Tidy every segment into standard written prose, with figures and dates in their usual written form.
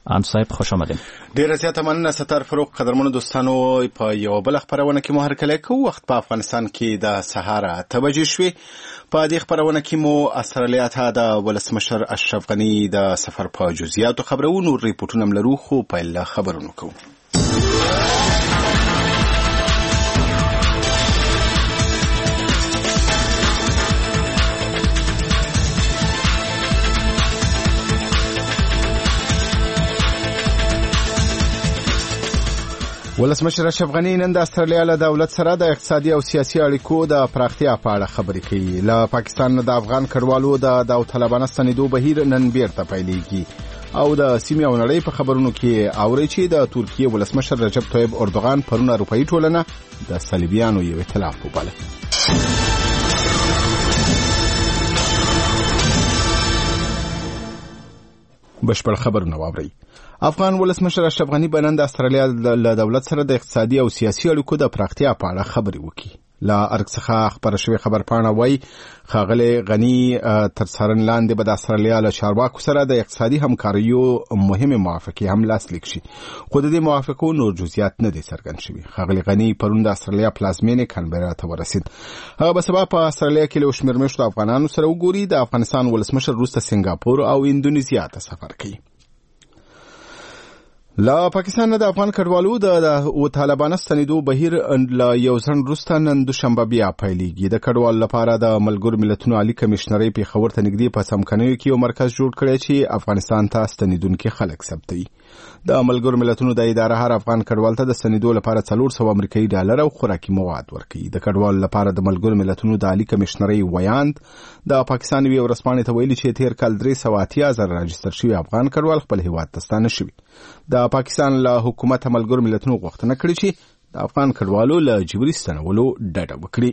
ان صاحب خوش آمدین. ډیره زیاته مننه ستار فروغ. قدرمنو دوستانو، په یو بل خبرونه کې مو هرکلی کوو. وخت په افغانستان کې د سهار 8 بجې شوې. په دې خبرونه کې مو استرالیا ته د ولسمشر اشرف غني د سفر په جزئیاتو خبرو، نور ریپورټونه هم لرو، خو پیل خبرونه کوو. ولسمشر اشرف غني نن د استرالیا له دولت سره د اقتصادي او سیاسي اړیکو د پراختیا په اړه خبرې کوي. له پاکستان د افغان کډوالو د داوطلبانه ستنېدو بهیر نن بیرته پیلېږي او د سیمې او نړۍ په خبرونو کې اوري چې د ترکیه ولسمشر رجب طیب اردوغان پرون اروپایي ټولنه د صلیبیانو یو ائتلاف وباله. بشپړ خبرونه واورئ. افغان ولسمشر اشرف غني بنن د استرالیا له دولت سره د اقتصادي او سیاسي اړیکو د پراختیا په اړه خبرې وکړي. لا ارګ څخه خبر شوی خبرپاڼه وایي ښاغلی غني تر څارنې لاندې به د استرالیا له چارواکو سره د اقتصادي همکاریو مهمه موافقې هم لاسلیک شي، خو د دې موافقو نور جزئیات نه دي څرګند شوي. ښاغلی غني پرون د استرالیا پلازمینې کانبرا ته ورسید. هغه به سبا په استرالیا کې له شمېر میشتو افغانانو سره وګوري. د افغانستان ولسمشر وروسته سنګاپور او اندونیزیا ته سفر کوي. لا پاکستان د افغان کډوالو د طالبانو ستنېدو بهیر له یو ځنډ وروسته نن دوشنبه بیا پیلېږي. د کډوالو لپاره د ملګرو ملتونو عالي کمشنرۍ پېښور ته نږدې په څمکنیو کې یو مرکز جوړ کړی چې افغانستان ته ستنېدونکي خلک ثبتوي. د ملګرو ملتونو د اداره هر افغان کډوال ته د ستنېدو لپاره 400 امریکایي ډالر او خوراکي مواد ورکوي. د کډوالو لپاره د ملګرو ملتونو د عالي کمشنرۍ ویاند د پاکستان یو ورځپاڼې ته ویلي چې تیر کال 380,000 راجستر شوي افغان کډوال خپل هیواد ته ستانه شوي. د پاکستان له حکومت ملګرو ملتونو غوښتنه کړې چې د افغان کډوالو له جبري ستنولو ډډه وکړي.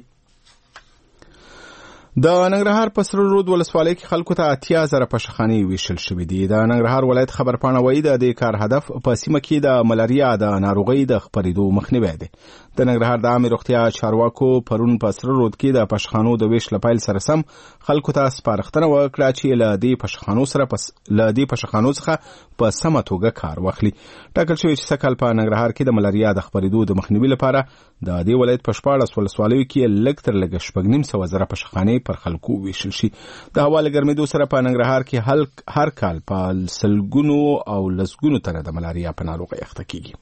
د ننګرهار په سره رود ولسوالۍ کې خلکو ته 80,000 پشخانې ویشل شوې دي. د ننګرهار ولایت خبرپاڼه وایي د دې کار هدف په سیمه کې د ملاریا د ناروغۍ د خپرېدو مخنیوی دی. د ننګرهار د عامه روغتیا چارواکو پرون په سره رود کې د پشخانو د ویش لپاره سره سم خلکو ته سپارښتنه وکړه چې له دې پشخانو څخه په سمه توګه کار واخلي. ټاکل شوی چې سکهال په ننګرهار کې د ملاریا د خپرېدو د مخنیوي لپاره د دې ولایت په 14 ولسوالیو کې لږ تر لږه 9,500 پشخانې پر خلکو ویشل شي. د هوا له ګرمېدو سره په ننګرهار کې هر کال په سلګونو او لسګونو تنه د ملاریا په ناروغۍ اخته کیږي.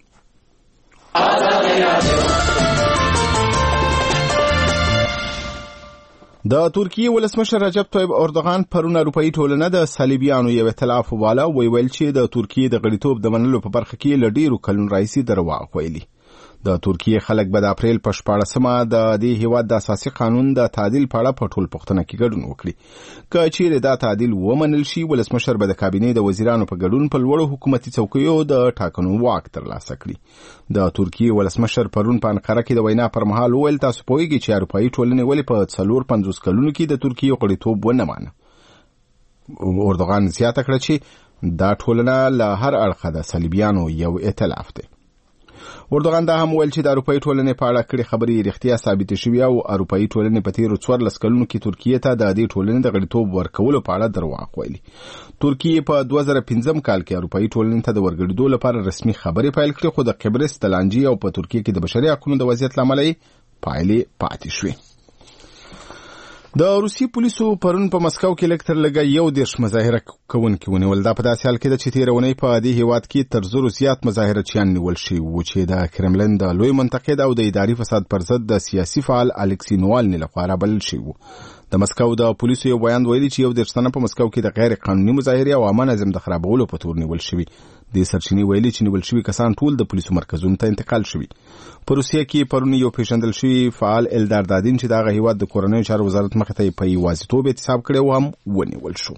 د ترکیه ولسمشر رجب طیب اردوغان پرون اروپایي ټولنه د صلیبیانو یو ائتلاف وباله. ویل چې د ترکیه د غړیتوب د منلو په برخه کې له ډیرو کلونو راهیسې درواغ ویلي. د ترکیه خلک به د اپریل په 14مه د دې هیواد د اساسي قانون د تعدیل په اړه په ټولپوښتنه کې ګډون وکړي. که چیرې دا تعدیل ومنل شي، ولسمشر به د کابینې د وزیرانو په ګډون په لوړو حکومتي څوکیو د ټاکنو واک ترلاسه کړي. د ترکیه ولسمشر پرون په انقره کې د وینا پر مهال وویل تاسو پوهیږئ چې اروپایي ټولنې ولې په 450 کلونو کې د ترکیه غړیتوب ونه مانه. اردوغان زیاته کړه چې دا ټولنه له هر اړخه د صلیبیانو یو ائتلاف دی. اردوغان دا هم ویل چې د اروپایي ټولنې په اړه کړي خبرې رښتیا ثابتې شوې او اروپایي ټولنې په تیرو 14 کلونو کې ترکیه ته د دې ټولنې د غړیتوب ورکولو په اړه درواغ ویلي. ترکیه په 2015 کال کې اروپایي ټولنې ته د ورګړېدو لپاره رسمي خبرې پیل کړې، خو د قبرس د لانجې او په ترکیه کې د بشري حقوقو د وضعیت له امله پایلې پاتې شوې. د روسي پولیسو پرون په مسکو کې لږ تر لږه 11 مظاهره کوونکي ونیول. دا په داسې حال کې ده چې تېره اونۍ په دې هیواد کې تر 100 زیات مظاهرچیان نیول شوي وو چې د کرملن د لوی منتقد او د اداري فساد پر ضد د سیاسي فعال الکسی نوالني لخوا رابلل شوي وو. د مسکو د پولیسو یو بیان ویلي چې 11 تنه په مسکو کې د غیر قانوني مظاهرې او عامه نظم د خرابولو په تور نیول شوي. د سرچینې ویلي چې نیول شوي کسان ټول د پولیسو مرکزونو ته انتقال شوي. په روسیه کې پرون یو پیژندل شوی فعال الدار دادین چې دغه هیواد د کورنیو چارو وزارت مخې ته په یوازیتوب اعتصاب کړی و هم ونیول شو.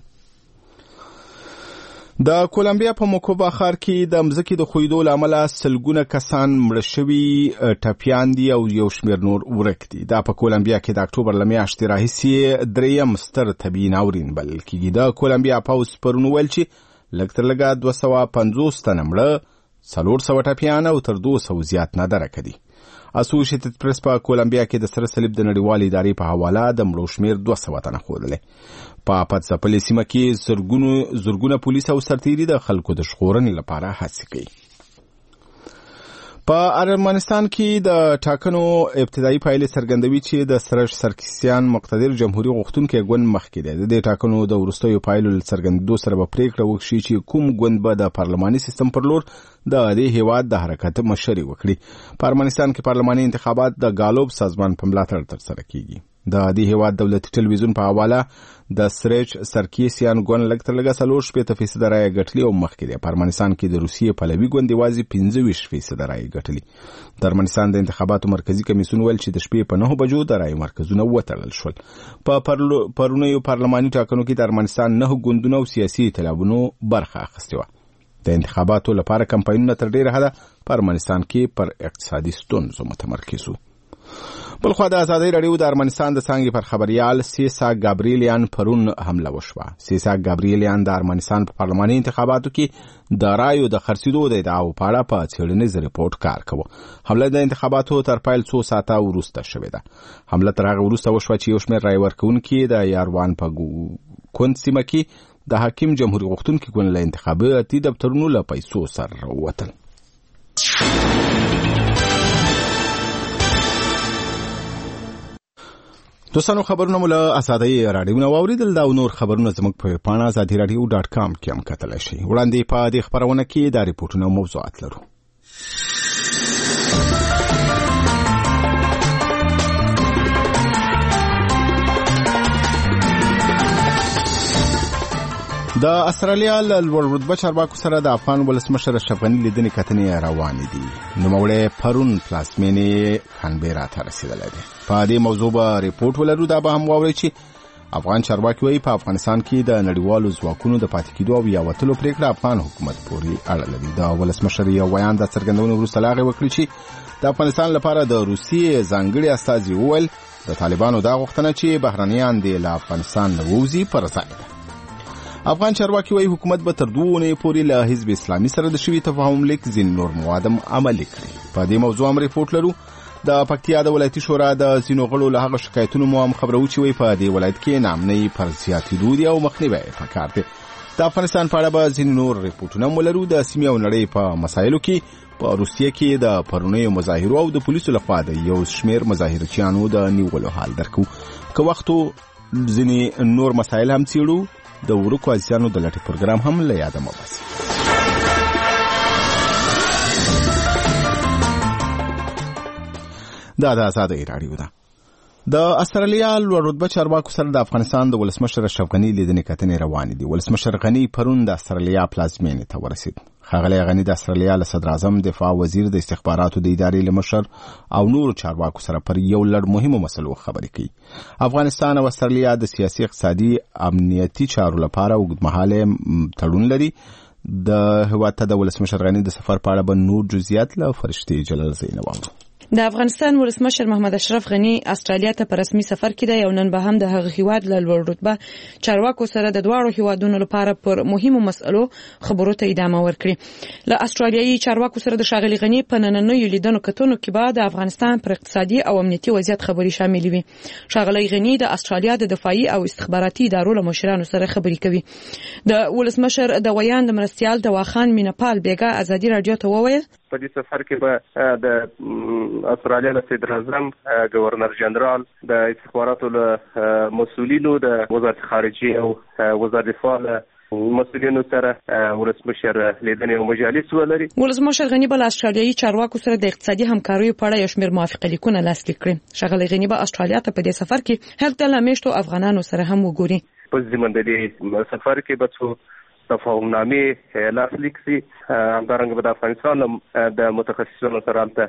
د کولمبیا په موکوبا ښار کې د مځکې د ښویېدو له امله سلګونه کسان مړه شوي، ټپیان دي او یو شمېر نور ورک دي. دا په کولمبیا کې د اکتوبر له میاشتې راهیسې درېیم ستر طبیعي ناورین بلل کېږي. د کولمبیا پوځ پرون ویل چې لږ تر لږه 250 تنه مړه، 400 ټپیان او تر 200 زیات نادرکه دي. اسوسییټډ پریس په کولمبیا کې د سره صلیب د نړیوالې ادارې په حواله د مړو شمیر 200 تنه ښودلی. په پاتسپلې سیمه کې زرګونه پولیس او سرتیري د خلکو د ژغورنې لپاره هڅې کوي. په ارمنستان کې د ټاکنو ابتدایي پایلې څرګندوي چې د سرش سرکسیان مقتدر جمهوریت غوښتونکي ګوند مخکې دی. د ټاکنو د وروستیو پایلو څرګندېدو سره به پریکړه وکړي چې کوم ګوند به د پارلماني سیستم پر لور د دې هیواد د حرکت مشري وکړي. په ارمنستان کې پارلماني انتخابات د ګالوب سازمان په ملاتړ ترسره کیږي. د دې هیواد دولتي ټلویزیون په حواله د سرچ سرکیسیان ګوند لږ تر لږه 40% رایې ګټلې او مخکې دی. په ارمنستان کې د روسیې پلوي ګوند یوازې 25% رایې ګټلې. د ارمنستان د انتخاباتو مرکزی کمیسیون ویل چې د شپې په 9 بجو د رایې مرکزونه وتړل شول. په پرونیو پارلماني ټاکنو کې د ارمنستان 9 ګوندونو او سیاسي ائتلافونو برخه اخیستې وه. د انتخاباتو لپاره کمپاینونه تر ډیره حده په ارمنستان کې پر اقتصادي ستونزو متمرکز وو. بلخوا د ازادۍ راډیو د ارمنستان د څانګې پر خبريال سیسا ګابریلیان پرون حمله وشوه. سیسا ګابریلیان د ارمنستان په پارلماني انتخاباتو کې د رایو د خرڅېدو د ادعاو په اړه په څېړنیز رپورټ کار کوي. حمله د انتخاباتو تر پیل 2 ساعته وروسته شوې ده. حمله تر هغه وروسته وشوه چې یو شمېر رای ورکوونکي د یاروان په کونډ سیمه کې د حاکم جمهوریت غوښتونکي ګوند له انتخاباتي دفترونو له پیسو سره راووتل. دوستانو خبرونه مو له ازادۍ راډیو نو اوریدل دا نور خبرونه زموږ په پاڼه azadiradio.com کې هم کتلی شئ. وړاندې په دې خبرونه کې دا ریپورتونه او موضوعات لرو. د استرالیا له لوړ رتبه چارواکو سره د افغان ولسمشر اشرف غني لیدنې کتنې روانې دي. نوموړی پرون پلازمینې کانبرا ته رسېدلی دی. په دې موضوع به ریپورټ ولرو. دا به هم واورئ چې افغان چارواکي وایي په افغانستان کې د نړیوالو ځواکونو د پاتې کېدو او یا وتلو پرېکړه افغان حکومت پورې اړه لري. د ولسمشر یو بیان د څرګندونې وروسته لا هغې وکړي چې د افغانستان لپاره د روسیې ځانګړي استازي وویل د طالبانو دا غوښتنه چې بهرنیان دې له افغانستان نه ووځي پر ځای ده. افغان چارواکي وایي حکومت به تر 2 اونۍ پورې له حزب اسلامي سره د شوي تفاهم لیک ځینې نور مواد عملي کړي. په دې موضوع هم ریپورټ لرو. د پکتیا د ولایتي شورا د ځینو غړو له هغه شکایتونو مو هم خبرو چې وایي په دې ولایت کې ناامنۍ پر زیاتېدو دي او مخنیوی پکار دی. د افغانستان په اړه به ځینې نور ریپورټونه هم ولرو. د سیمې او نړۍ په مسایلو کې په روسیې کې د پرونیو مظاهرو او د پولیسو لخوا د یو شمېر مظاهرچیانو د نیولو حال درکو. که وختو ځینې نور مسایل هم څېړو. د ورکو عزیزانو د لټې پروګرام هم له یاده مه باسئ. دا د ازادۍ راډیو ده. د استرالیا لوړ رتبه چارواکو سره د افغانستان د ولسمشر اشرف غني لیدنې کتنې روانې دي. ولسمشر غني پرون د استرالیا پلازمینې ته ورسېد. ښاغلی غني د استرالیا له صدر اعظم، دفاع وزیر، د استخباراتو د ادارې له مشر او نورو چارواکو سره پر یو لړ مهمو مسلو خبرې کوي. افغانستان او استرالیا د سیاسي، اقتصادي، امنیتي چارو لپاره اوږدمهاله تړون لري. د هېواد ته د ولسمشر غني د سفر په اړه به نور جزئیات له فرشتې جلال زینب واورو. د افغانستان ولسمشر محمد اشرف غني استرالیا ته په رسمي سفر کې دی او نن به هم د هغه هیواد له لوړ رتبه چارواکو سره د دواړو هیوادونو لپاره پر مهمو مسلو خبرو ته ادامه ورکړي. له استرالیایي چارواکو سره د ښاغلي غني په نننیو لیدنو کتنو کې به د افغانستان پر اقتصادي او امنیتي وضعیت خبرې شاملې وي. ښاغلي غني د استرالیا د دفاعي او استخباراتي ادارو له مشرانو سره خبرې کوي. د ولسمشر د ویان د مرستیال دواخان مینپال بیګا ازادي راډیو ته وویل په دې سفر کې به د استرالیا د صدر اعظم، گورنر جنرال، د استخباراتو له مسؤلینو، د وزارت خارجه او وزارت دفاع مسؤلینو سره ولسمشر لیدنې او مجالس ولري. ولسمشر غني به استرالیایي چارواکو سره د اقتصادي همکاریو په اړه یو شمېر موافقه لیکونه لاسلیک کړي. ښاغلی غني به استرالیا ته په دې سفر کې هلته له میشتو افغانانو سره هم وګوري. په ضمن د دې سفر کې به څو تفاهمنامې لاسلیک شي. همدارنګه به د افغانستان د متخصصینو سره هلته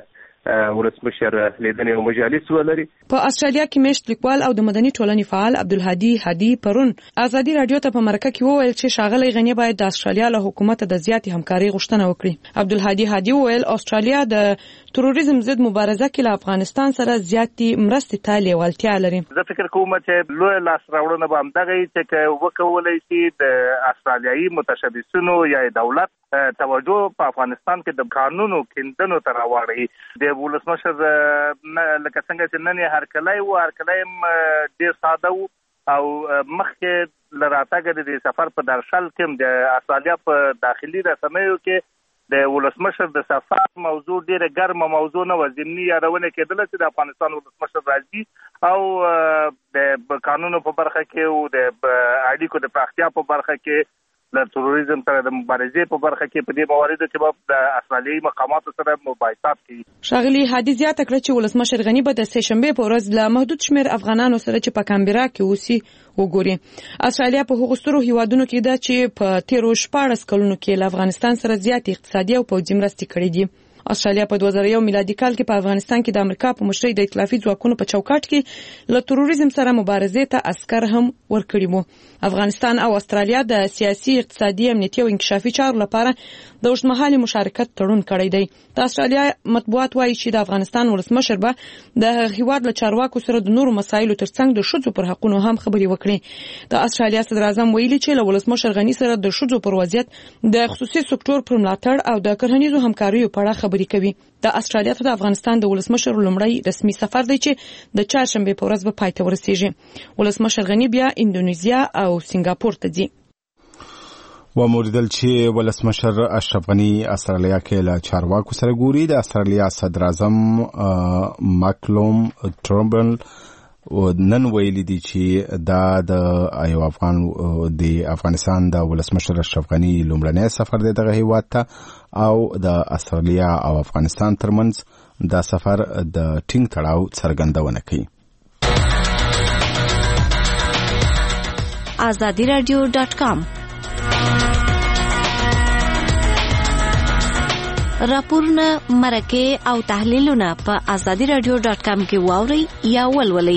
ولسمشر لیدنې او مجالس ولري. په استرالیا کې میشت لیکوال او د مدني ټولنې فعال عبدالهادي هادي پرون ازادي راډیو ته په مرکه کې وویل چې ښاغلی غني باید د استرالیا له حکومت د زیاتې همکاري غوښتنه وکړي. عبدالهادي هادي وویل استرالیا د تروریزم ضد مبارزه کې له افغانستان سره زیاتې مرستې ته لیوالتیا لري. زه فکر کوم چې لوی لاس راوړنه به همدغه چې وکولای شي د استرالیایي متشبثینو یا دولت توجه په افغانستان کې د قانونو کیندنو ته راوړي. د ولسمشر لکه څنګه چې نن یې هرکلی و، هرکلی ډېر ساده و او مخکې له راتګه د سفر په درشل کې د استرالیا په داخلي رسنیو کې د ولسمشر د سفر موضوع ډېره ګرمه موضوع نه وه. ضمني یادونه کېدله چې د افغانستان ولسمشر راځي او د قانونو په برخه کې او د اړیکو د پراختیا په برخه کې د تروریزم سره د مبارزې په برخه کې په دې مواردو کې به د استرالیایي مقاماتو سره مباحثات کوي. ښاغلي هادي زیاته کړه چې ولسمشر غني به د سه شنبې په ورځ له محدود شمېر افغانانو سره چې په کامبرا کې اوسي وګوري. استرالیا په هغو سترو هیوادونو کې ده چې په تیرو 14 کلونو کې له افغانستان سره زیات اقتصادي او پوځي مرستې کړې دي. استرالیا په 2001 میلادي کال کې په افغانستان کې د امریکا په مشرۍ د ائتلافي ځواکونو په چوکاټ کې له تروریزم سره مبارزې ته عسكر هم ورکړي وو. افغانستان او استرالیا د سیاسي، اقتصادي، امنیتي او انکشافي چارو لپاره د اوږدمهالي مشارکت تړون کړی دی. د استرالیا مطبوعات وایي چې د افغانستان ولسمشر به د هیواد له چارواکو سره د نورو مسایلو ترڅنګ د ښځو پر حقونو هم خبرې وکړي. د استرالیا صدر اعظم ویلي چې له ولسمشر غني سره د ښځو پر وضعیت، د خصوصي سکتور پر ملاتړ او د کرهنیزو همکاریو په اړه خبرې کوي. د استرالیا ته د افغانستان د ولسمشر لومړی رسمي سفر دی چې د چهارشنبې په ورځ به پای ته ورسیږي. ولسمشر غني بیا اندونیزیا او سنگاپور ته ځي. وموریدل چې ولسمشر اشرف غني استرالیا کې له چارواکو سره ګوري. د استرالیا صدر اعظم ماکلوم ټرمبل نن ویلي دي چې دا د افغانستان د ولسمشر اشرف غني لومړنی سفر دی دغه هیواد ته او د استرالیا او افغانستان ترمنځ دا سفر د ټینګ تړاو څرګندونه کوي. azadiradio.com راپورونه، مرکې او تحلیلونه په azadiradio.com کې واورئ یا ولولئ.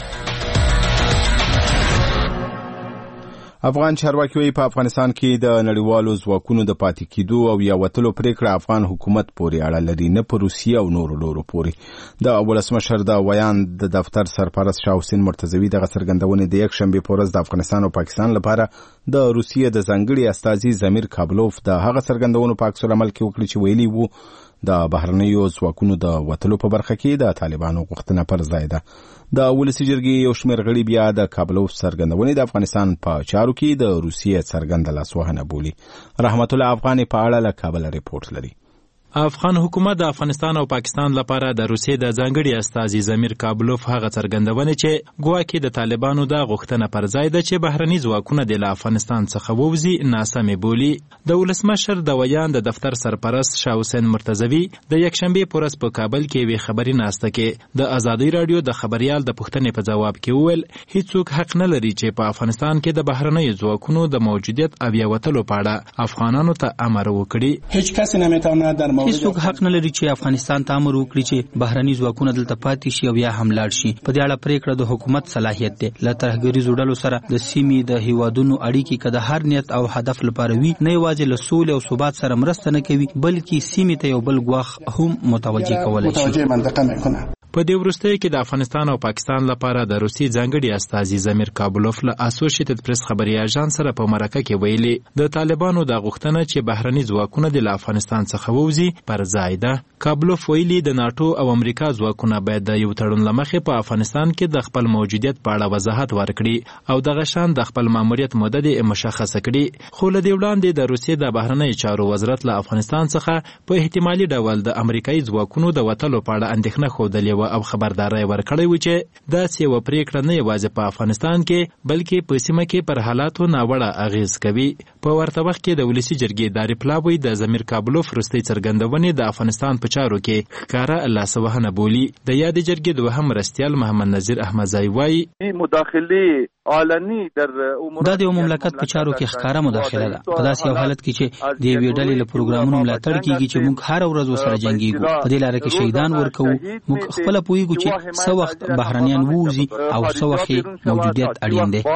افغان چارواکي وایي په افغانستان کې د نړیوالو ځواکونو د پاتې کېدو او یا وتلو پریکړه افغان حکومت پورې اړه لري، نه په روسیې او نورو لورو پورې. د ولسمشر د ویان د دفتر سرپرست شاه حسین مرتضوي دغه څرګندونې د یکشنبې په ورځ د افغانستان او پاکستان لپاره د روسیې د ځانګړي استازي زمیر کابلوف د هغه څرګندونو په عکس العمل کې وکړي چې ویلي وو د بهرنیو ځواکونو د وتلو په برخه کې د طالبانو غوښتنه پر ځای ده. د ولسي جرګې یو شمېر غړي بیا د کابلوف څرګندونې د افغانستان په چارو کې د روسیې څرګنده لاسوهنه بولي. رحمت الله افغاني په اړه له کابل ریپورت لري. افغان حکومت د افغانستان او پاکستان لپاره د روسیې د ځانګړي استازي زمیر کابلوف هغه څرګندونه چې ګواکې د طالبانو د غوښتنه پر ځای ده چې بهرني ځواکونه د افغانستان څخه ووځي ناسمې بولي. د ولسمشر د ویان د دفتر سرپرست شاه حسین مرتضوي د یکشنبې په ورځ په کابل کې یوې خبري ناسته کې د ازادي رادیو د خبريال د پوښتنې په جواب کې وویل هیڅوک حق نه لري چې په افغانستان کې د بهرنیو ځواکونو د موجودیت او یا وتلو په اړه افغانانو ته امر وکړي. هیڅ کس نمیتونه در هیڅوک حق نه لري چې افغانستان ته امر وکړي چې بهرني ځواکونه دلته پاتې شي او یا هم لاړ شي. په دې اړه پریکړه د حکومت صلاحیت دی. له ترهګریزو ډلو سره د سیمې د هیوادونو اړیکې که د هر نیت او هدف لپاره وي، نه یوازې له سولې او ثبات سره مرسته نه کوي بلکې سیمې ته یو بل ګواښ هم متوجه کولی شي. په دې وروستیو کې د افغانستان او پاکستان لپاره د روسي ځانګړي استازي زمیر کابلوف له اسوسییټډ پریس خبري اژانس سره په مرکه کې ویلي د طالبانو د غوښتنه چې بهرني ځواکونه د افغانستان څخه ووځي پر ځای ده. کابلوف ویلي د ناتو او امریکا ځواکونه باید د یو تړون لمخې په افغانستان کې د خپل موجودیت په اړه وضاحت ورکړي او دغه شان د خپل ماموریت مدت مشخصه کړي. خو له دې وړاندې د روسیې د بهرنی چارو وزارت له افغانستان څخه په احتمالي ډول د امریکایي ځواکونو د وتلو په اړه اندېښنه ښودلې او خبرداري ورکړې و چې داسې یوه پریکړه نه یوازې په افغانستان کې بلکې په سیمه کې پر حالاتو ناوړه اغیز کوي. په ورته وخت کې د ولسي جرګې ادارې پلاوی د زمیر کابلوف وروستۍ څرګندونې د افغانستان په چارو کې ښکاره لاسوهنه بولي. د یادې جرګې دوهم مرستیال محمد نظیر احمدزی وایي مداخله علني در دا د مملکت په چارو کې ښکاره مداخله ده. په داسې یو حالت کې چې د یوې ډلې له پروګرامونو ملاتړ کیږي چې موږ هر ورځ ورسره جنګیږو، په دې لاره کې شهیدان ورکوو. موږ خپل پوهیږو چې څه وخت بهرنیان ووځي او څه وخت موجودیت اړین دی.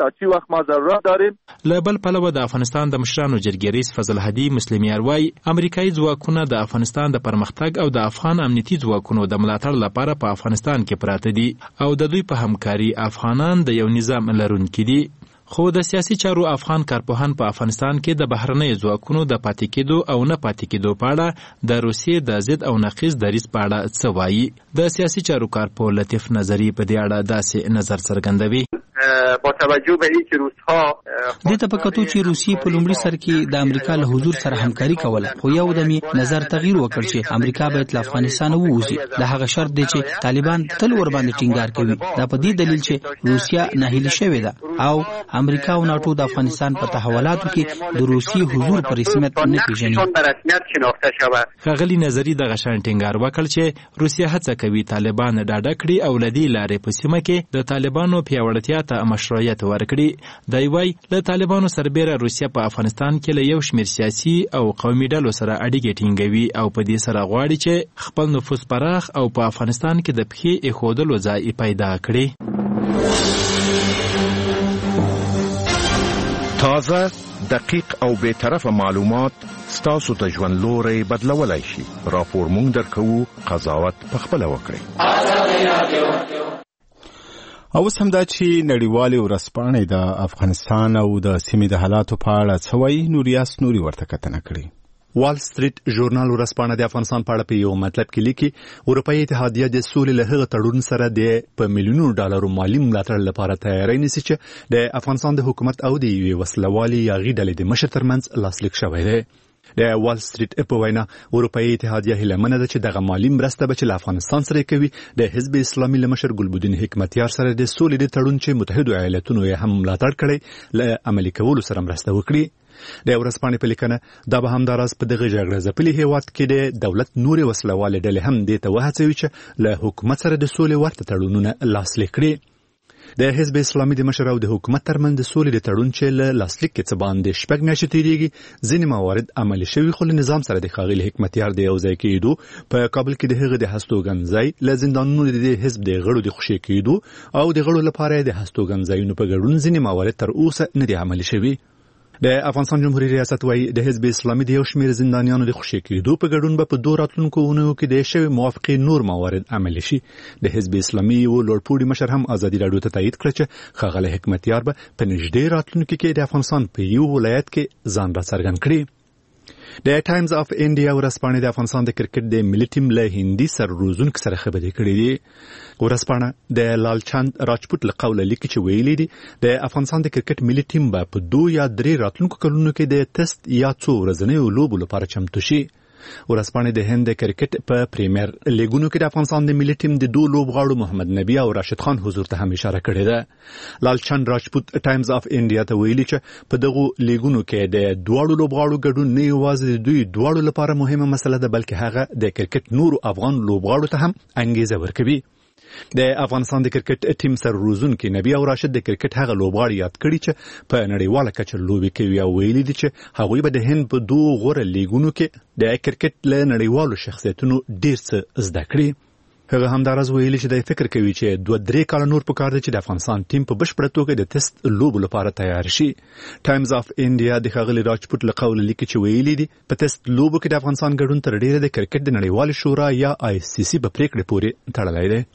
له بل پلوه د افغانستان د مشرانو جرګې رئیس فضل هدي مسلمیار وایي امریکایي ځواکونه د افغانستان د پرمختګ او د افغان امنیتي ځواکونو د ملاتړ لپاره په افغانستان کې پراته دي او د دوی په همکاري افغانان د یو نظام لرونکي دي. خو د سیاسي چارو افغان کارپوهان په افغانستان کې د بهرنیو ځواکونو د پاتې کېدو او نه پاتې کېدو په اړه د روسیې د ضد او نقیض دریځ په اړه څه وایي. د سیاسي چارو کارپوه لطیف نظري په دې اړه داسې نظر څرګندوي. با توجه به اینکه روس‌ها د تپکاتو چې روسیې په لومړي سر کې د امریکا له حضور سره همکاري کوله، خو یو دمي نظر تغییر وکړ چې امریکا باید له افغانستان ووځي. دا هغه شرط دی چې طالبان تل ور باندې ټینګار کوي. دا په دې دلیل چې روسیا ناهیلي شوې ده او امریکا او ناتو د افغانستان په تحولاتو کې د روسي حضور په رسمیت نه پیژني. ښاغلي نظري دغه شان ټینګار وکړ چې روسیا هڅه کوي طالبان ډاډه کړي او لدی لارې په سیمه کې د طالبانو پیاوړتیا ته مشروعیت ورکړي. دی وای له طالبانو سربېره روسیا په افغانستان کې له یو شمېر سیاسي او قومي ډلو سره اړیکې ټینګوي او په دې سره غواړي چې خپل نفوذ پراخ او په افغانستان کې د پښې ایښودلو ځای پیدا کړي. تازه، دقیق او بی‌طرفه معلومات ستاسو ته ژوند لوری بدلولای شي. راپور مونږ درکوو، قضاوت پخپله وکړئ. او اوس همدا چې نړیوالې ورځپاڼې د افغانستان او د سیمې د حالاتو په اړه څه وایي، نوریاس نوري ورته کتنه کړې. وال سټریټ ژورنال ورځپاڼه د افغانستان په اړه په یو مطلب کې لیکي اروپایي اتحادیه د سولې له هغه تړون سره د په میلیونونو ډالرو مالی ملاتړ لپاره تیاری نیسي چې د افغانستان د حکومت او د یوې وسلوالې یاغي ډلې د مشر ترمنځ لاسلیک شوی دی. د وال سټریټ په وینا اروپایي اتحادیه هیله منه ده چې دغه مالی مرسته به چې له افغانستان سره کوي د حزب اسلامي له مشر ګلبدین حکمتیار سره د سولې د تړون چې متحده ایالاتونو یې هم ملاتړ کړی له عملي کولو سره مرسته وکړي. د ورځپاڼې په لیکنه دا به همداراز په دغه جګړه ځپلي هیواد کې د دولت نورې وسلوالې ډلې هم دې ته وهڅوي چې له حکومت سره د سولې ورته تړونونه لاسلیک کړي. د حزب اسلامي د مشر او د حکومت ترمنځ د سولې د تړون چې له لاسلیک کې څه باندې 6 میاشتې تیریږي، ځینې موارد عملي شوي خو له نظام سره د ښاغلي حکمتیار د یوځای کېدو په کابل کې د هغه د هستوګنځای له زندانونو د حزب د غړو د خوشي کېدو او د غړو لپاره د هستوګنځایونو په ګډون ځینې موارد تر اوسه نه دي عملي شوي. د افغانستان جمهوریت ریاست وايي د حزب اسلامي د یو شمېر زندانیانو د خوشي کېدو په ګډون به په 2 راتلونکو اونیو کې د شوی موافقې نور موارد عملي شي. د حزب اسلامي یو لوړپوړي مشر هم ازادي راډیو ته تایید کړ چې ښاغلی حکمتیار به په نږدې راتلونکو کې د افغانستان په یو ولایت کې ځان راڅرګند کړي. د ټایمز اف انډیا ورځپاڼې د افغانستان د کرکټ د ملي ټیم له هندي سرروزونکو سره خبرې کړې دي. ورځپاڼه د لالچند راجپوت له قوله لیکي چې ویلي دي د افغانستان د کرکټ ملي ټیم به په 2 یا 3 راتلونکو کلونو کې د ټیسټ یا 2 ورځنیو لوبو لپاره چمتو شي. ورځپاڼې د هند د کرکټ په پریمیر لیګونو کې د افغانستان د ملي ټیم د 2 لوبغاړو محمد نبی او راشد خان حضور ته هم اشاره کړې ده. لالچند راجپوت ټایمز اف انډیا ته ویلي چې په دغه لیګونو کې د 2 لوبغاړو ګډون نه یوازې د دوی 2 لپاره مهمه مسله ده بلکې هغه د کرکټ نورو افغان لوبغاړو ته هم انګیزه ورکوي. د افغانستان د کرکټ ټیم سرروزونکي نبی او راشد د کرکټ هغه لوبغاړي یاد کړي چې په نړیواله کچه لوبې کوي او ویلي دي چې هغوی به د هند په 2 غوره لیګونو کې د کرکټ له نړیوالو شخصیتونو ډیر څه زده کړي. هغه همداراز ویلي چې د فکر کوي چې 2-3 کال نور پکار دي چې د افغانستان ټیم په بشپړه توګه د ټیسټ لوبو لپاره تیار شي. ټایمز اف انډیا د ښاغلي راجپوت له قوله لیکي چې ویلي دي په ټیسټ لوبو کې د افغانستان ګډون تر ډیره د کرکټ د نړیوالې شورا یا ICC په پریکړې پورې تړلی دی.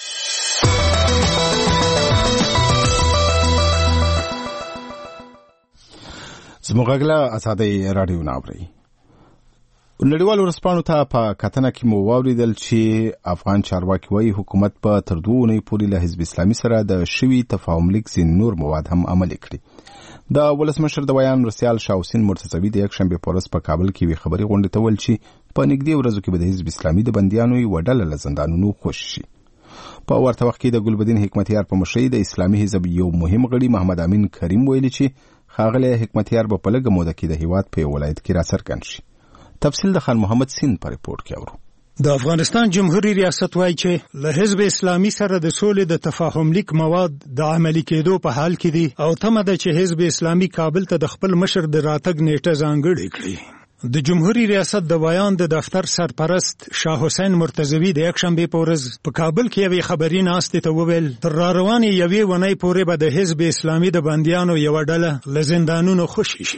زموږ غږ ازادي رادیو ناوړي. نړیوال ورځپاڼو ته په کتنه کې مو واوریدل چې افغان چارواکي وايي حکومت په تر 2 اونۍ پورې له حزب اسلامي سره د شوي تفاهم لیک ځینې نور مواد هم عملي کړي. د ولسمشر د بیان مرسیال شاه حسین مرتضوي د یکشنبې په ورځ په کابل کې وی خبري غونډه ته ول چې په نږدې ورځو کې به د حزب اسلامي د بندیانو یو ډله له زندانونو خوشي شي. په ورته وخت کې د ګلبدین حکمتیار په مشرۍ د اسلامي حزب یو مهم غړي محمد امین کریم ویلي چې ښاغلی حکمتیار به په لږه موده کې د هیواد په ولایت کې راڅرګند شي. تفصیل د خان محمد سین په ریپورت کې اورو. د افغانستان جمهوریت ریاست وايي چې له حزب اسلامي سره د سولې د تفاهم لیک مواد د عملي کېدو په حال کې دي او تمه ده چې حزب اسلامي کابل ته د خپل مشر د راتګ نیټه ځانګړې کړي. د جمهوریت ریاست د بیان د دفتر سرپرست شاه حسین مرتضوي د یکشنبې په ورځ په کابل کې یوې خبري ناستې ته وویل تر راروانې یوې ونې پورې به د حزب اسلامي د بندیانو یوه ډله له زندانونو خوشي شي.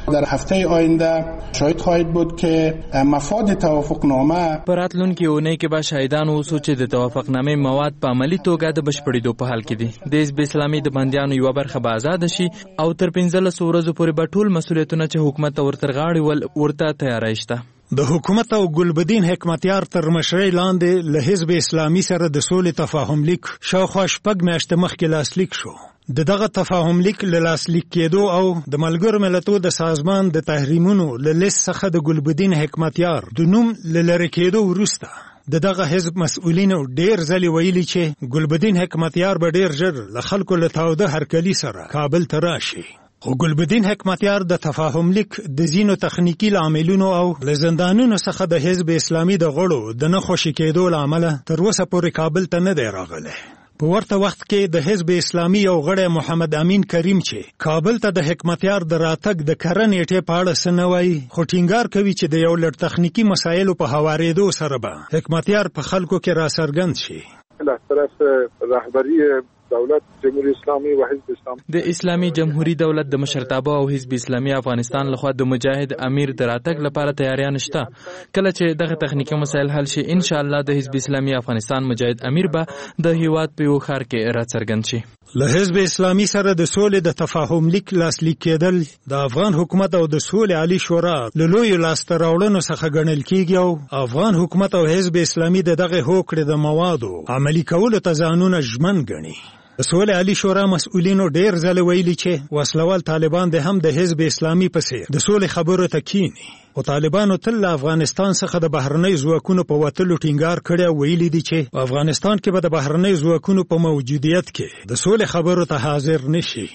در هفته آینده شاید خواهد بود که مفاد توافقنامه په راتلونکي اونۍ کې به شاهدان اوسو چې د توافقنامې مواد په عملي توګه د بشپړېدو په حال کې دي. د حزب اسلامي د بندیانو یوه برخه به آزاده شي او تر 15 ورځو پورې به ټول مسؤلیتونه چې حکومت ته ورترغاړي ول ورته تیاری شته. د حکومت او ګلبدین حکمتیار تر مشرۍ لاندې له حزب اسلامي سره د سولې تفاهم لیک شاوخوا 6 میاشتې مخکې لاسلیک شو. دغه تفاهم لیک له لاسلیک کېدو او د ملګرو ملتونو د سازمان د تحریمونو له لیست څخه د ګلبدین حکمتیار د نوم له لرې کېدو وروسته دغه حزب مسؤلینو ډېر ځلې ویلي چې ګلبدین حکمتیار به ډېر ژر له خلکو له تاوده هرکلي سره کابل ته راشي. خو ګلبدین حکمتیار د تفاهم لیک د ځینو تخنیکی لاملونو او له زندانونو څخه د حزب اسلامي د غړو د نه خوشي کېدو له امله تر اوسه پورې کابل ته نه دی راغلی. په ورته وخت کې د حزب اسلامي یو غړی محمد امین کریم چې کابل ته د حکمتیار د راتګ د کره نیټې په اړه څه نه وایي، خو ټینګار کوي چې د یو لړ تخنیکی مسایلو په هوارېدو سره به حکمتیار په خلکو کې راڅرګند شي. له طرف رهبری دولت جمهوری اسلامی و حزب اسلام د اسلامي جمهوری دولت د مشرتابه او حزب اسلامي افغانستان لخوا د مجاهد امیر د راتګ لپاره تیاریان شته. کله چې دغه تخنیکی مسایل حل شي ان شاء الله د حزب اسلامي افغانستان مجاهد امیر به د هیواد په یو ښار کې راڅرګند شي. له حزب اسلامي سره د سولې د تفاهم لیک لاسلیک کېدل د افغان حکومت او د سولې عالی شورا له لویو لاسته راوړنو څخه ګڼل کېږي او افغان حکومت او حزب اسلامي د دغه هوکړې د موادو عملي کولو ته ځانونه ژمن ګڼي. د سولې عالی شورا مسؤلینو ډېر ځله ویلي چې وسلوال طالبان د هم د حزب اسلامي په څیر د سولې خبرو ته کینی. او طالبانو تل له افغانستان څخه د بهرنۍ ځواکونو په وتلو ټینګار کړی او ویلي دي چې په افغانستان کې به د بهرنۍ ځواکونو په موجودیت کې د سولې خبرو ته حاضر نشي.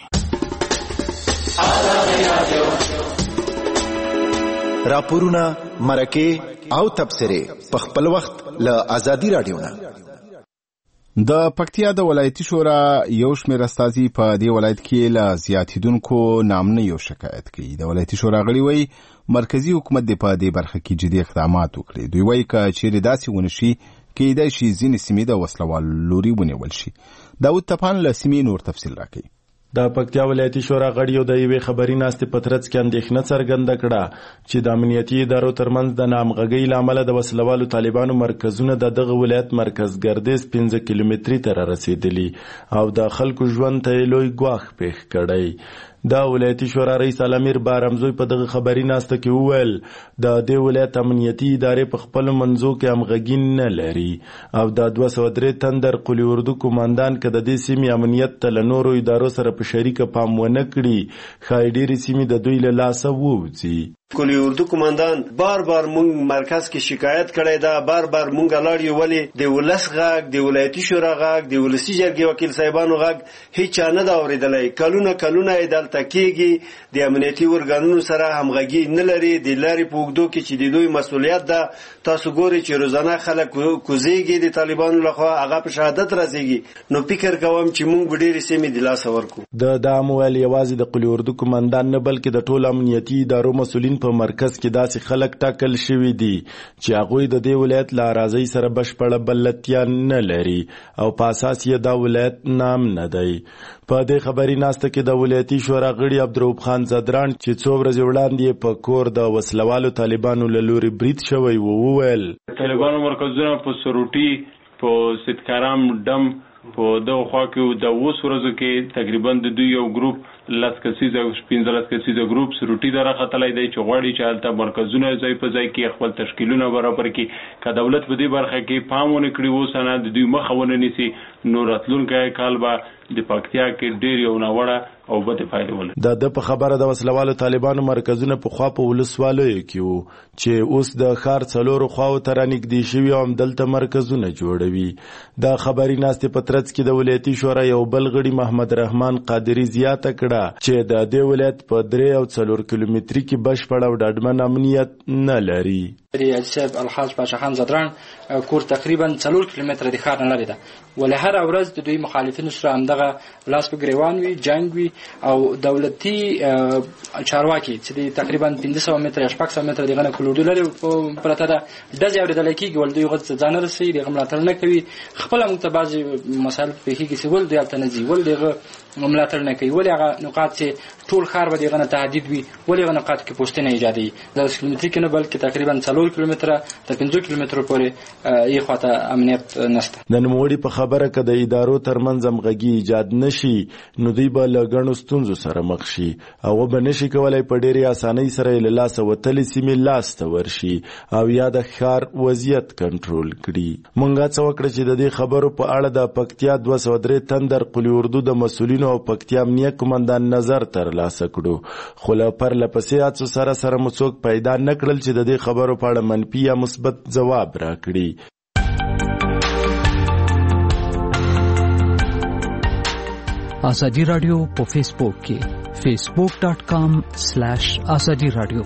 راپورونه، مرکې او تبصرې په خپل وخت له آزادي رادیو نه. د پکتیا د ولایتي شورا یو شمېر استازي په دې ولایت کې له زیاتیدونکو نامنیو شکایت کوي. د ولایتي شورا غړي وایي مرکزی حکومت د په دې برخه کې جدي اقدامات وکړي. دوی وایي که چیرې داسې ونه شي کېدای شي ځینې سیمې د وسلوال لوري ونیول شي. داود تپان له سیمې نور تفصیل راکوي. د پکتیا ولایتي شورا غړیو د یوې خبري ناستې په ترڅ کې اندېښنه څرګنده کړه چې د امنیتي ادارو ترمنځ د ناهمغږۍ له امله د وسلوالو طالبانو مرکزونه د دغه ولایت مرکز ګردیز 15 کیلومتري ته رسیدلي او د خلکو ژوند ته لوی ګواښ پېښ کړی. دا ولایتي شورا رئیس علامیر بارمزوی په دغه خبري ناسته کې وویل د دې ولایت امنیتي ادارې په خپل منځو کې همغږي نه لري او د 203 تندر قلی اردو کمانډان که د دې سیمې امنیت ته له نورو ادارو سره په شریکه پام ونه کړي ښایي ډېرې سیمې د دوی له لاسه ووځي. کلی اردو کمانډان بار مونږ مرکز کې شکایت کړی دا، بار مونږ لاړیو، ولی د ولس غږ، د ولایتي شورا غږ، د ولسی جرګې وکیل صاحبانو غږ هیڅ چا نه دا اورېدلی. کلونه یې دلته کېږي، د امنیتي ارګانونو سره همغږي نه لري. د لارې په اوږدو کې چې د دوی مسؤلیت ده، تاسو ګورئ چې روزانه خلک کوزېږي د طالبانو لخوا، هغه په شهادت رسېږي. نو فکر کوم چې مونږ به ډېرې سیمې د لاسه ورکړو. دا مویل یوازې د قلی اردو کمانډان نه بلکې د ټولو امنیتي ادارو مسؤلین په مرکز کې داسې خلک ټاکل شوي دي چې هغوی د دې ولایت له اراضۍ سره بشپړه بلدتیا نه لري او په اساس یې دا ولایت نام نه دی. په دې خبري ناسته کې د ولایتي شورا غړي عبدالرؤف خان زدران چې څو ورځې وړاندې په کور د وسلوالو طالبانو له لوري برید شوی وویل طالبانو مرکزونه په سروټي، په سیدکارام ډم، په دغه خوا کې د 20 ورځو کې تقریبا د دوی یو ګروپ 15 کسیزه ګروپ سروټي ته راختلی دی چې غواړي چې هلته مرکزونه ځای په ځای کې خپل تشکیلونه برابر کړي. که دولت په دې برخه کې پام ونه کړي اوس نه د دوی مخه ونه نیسي نو راتلونکی کال به د پکتیا کې ډېر یو ناوړه او بدې پایلې ولري. د په خبره د وسلوالو طالبانو مرکزونه پخوا په ولسوالیو کې وو چې اوس د ښار څلورو خواو ته رانږدې شوي او همدلته مرکزونه جوړوي. د خبري ناستې په ترڅ کې د ولایتي شورا یو بل غړي محمد رحمان قادري زیاته کړه چې د دې ولایت په 3 او 4 کیلومتري کې بشپړ او ډاډمن امنیت نه لري. حاجی صاحب الحاج پاشا خان زدران کور تقریبا 4 کیلومتره د ښار نه لري ده، ولې هر ورځ د دوی مخالفینو سره همدغه لاس په ګریوان وي، جنگ وي او دولتي چارواکي چې تقریبا 500 متره 600 متره دغه کلوډو لري پرته ده د ځاورېدل کېږي، ول دوی غوښتل ځان رسي دغه ملاتړ نه کوي، خپل متبازي مسایل په کې کې ول دوی البته نه ځي، ول دغه ملاتړ نه کوي، ول هغه نقاط چې ټول ښار به دغه تهدید وي، ول هغه نقاط کې پوښتنه ایجادي د کیلومتر کې نه بلکې تقریبا 4 کیلومتره تر 5 کیلومتر پورې یې خواته امنیت نشته. د نوموړي په خبره کې د ادارو ترمنځ همغږي ایجاد نشي نو دوی به له ګڼو ستونزو سره مخ شي او به نشي کولای په ډېرې اسانۍ سره له لاسه وتلې سیمې لاسته ورشي او یا د ښار وضعیت کنټرول کړي. مونږ څه وکړه چې د دې خبرو په اړه د پکتیا 203 تندر قلی اردو د مسولینو او پکتیا امنیه کمانډان نظر ترلاسه کړو، خو له پرله پسې هڅو سره مو څوک پیدا نه کړل چې د دې خبرو په اړه منفي یا مثبت ځواب راکړي. آزادی رادیو په فیسبوک کې facebook.com/azadi radio.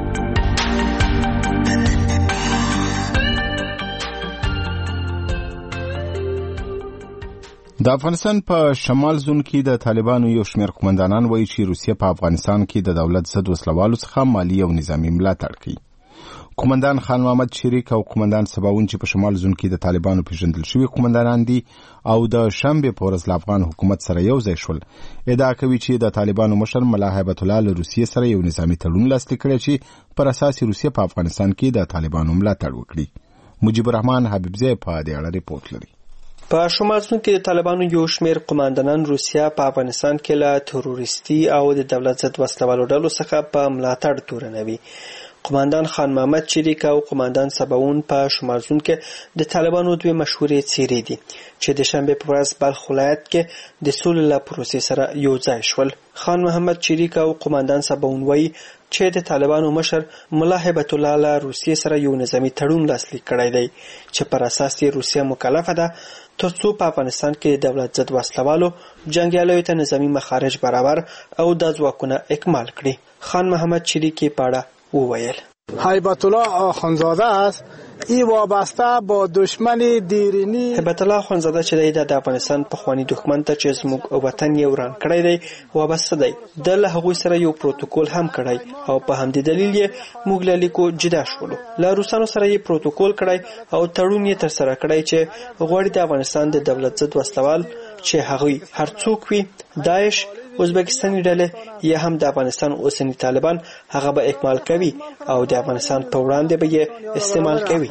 د افغانستان په شمال زون کې د طالبانو یو شمېر قومندانان وایي چې روسیه په افغانستان کې د دولت ضد وسلوالو څخه مالي او نظامي ملاتړ کوي. قومندان خان محمد شریک او قومندان سباون چې په شمال زون کې د طالبانو پیژندل شوي قومندانان دي او د شنبې په ورځ له افغان حکومت سره یو ځای شول، ادعا کوي چې د طالبانو مشر ملا هیبت الله له روسیې سره یو نظامي تړون لاسلیک کړی چې پر اساس روسیه په افغانستان کې د طالبانو ملاتړ وکړي. مجيب الرحمن حبیبزی په دې اړه ریپورت لري. په شمال زون کې د طالبانو یو شمېر قومندانان روسیه په افغانستان کې له تروریستي او د دولت ضد وسلوالو ډلو څخه په ملاتړ تورنوي. قومندان خان محمد شریک او قومندان سباون په شمال زون کې د طالبانو دوی مشهورې څیرې دي چې د شنبې په ورځ بلخ ولایت کې د سولې له پروسې سره یو ځای شول. خان محمد شریک او قومندان سباون وایي چې د طالبانو مشر ملا هیبت الله له روسیې سره یو نظامي تړون لاسلیک کړی دی چې پر اساس یې روسیه مکلفه ده ترڅو په افغانستان کې د دولت ضد وسلوالو جنګیالیو ته نظامي مخارج برابر او د ځواکونه اکمال کړي. خان محمد شریک پاړه وویل هیبت الله آخوندزاده است ای وابسته با دشمن دیرینی. هیبت الله آخوندزاده چې دی د افغانستان پخوانی دښمن ته چې زموږ وطن یې وران کړی دی وابسته دی. د له هغوی سره یو پروتوکول هم کړی او په همدې دلیل یې موږ له لیکو جدا شولو. له روسانو سره یې پروتوکول کړی او تړون یې ترسره کړی چې غواړي د افغانستان د دولت ضد وسلوال چې هغوی هر څوک وي داعش ازبکستاني ډلې یا هم د افغانستان اوسنی طالبان هغه به اکمال کوي او د افغانستان په وړاندې به یې استعمال کوي.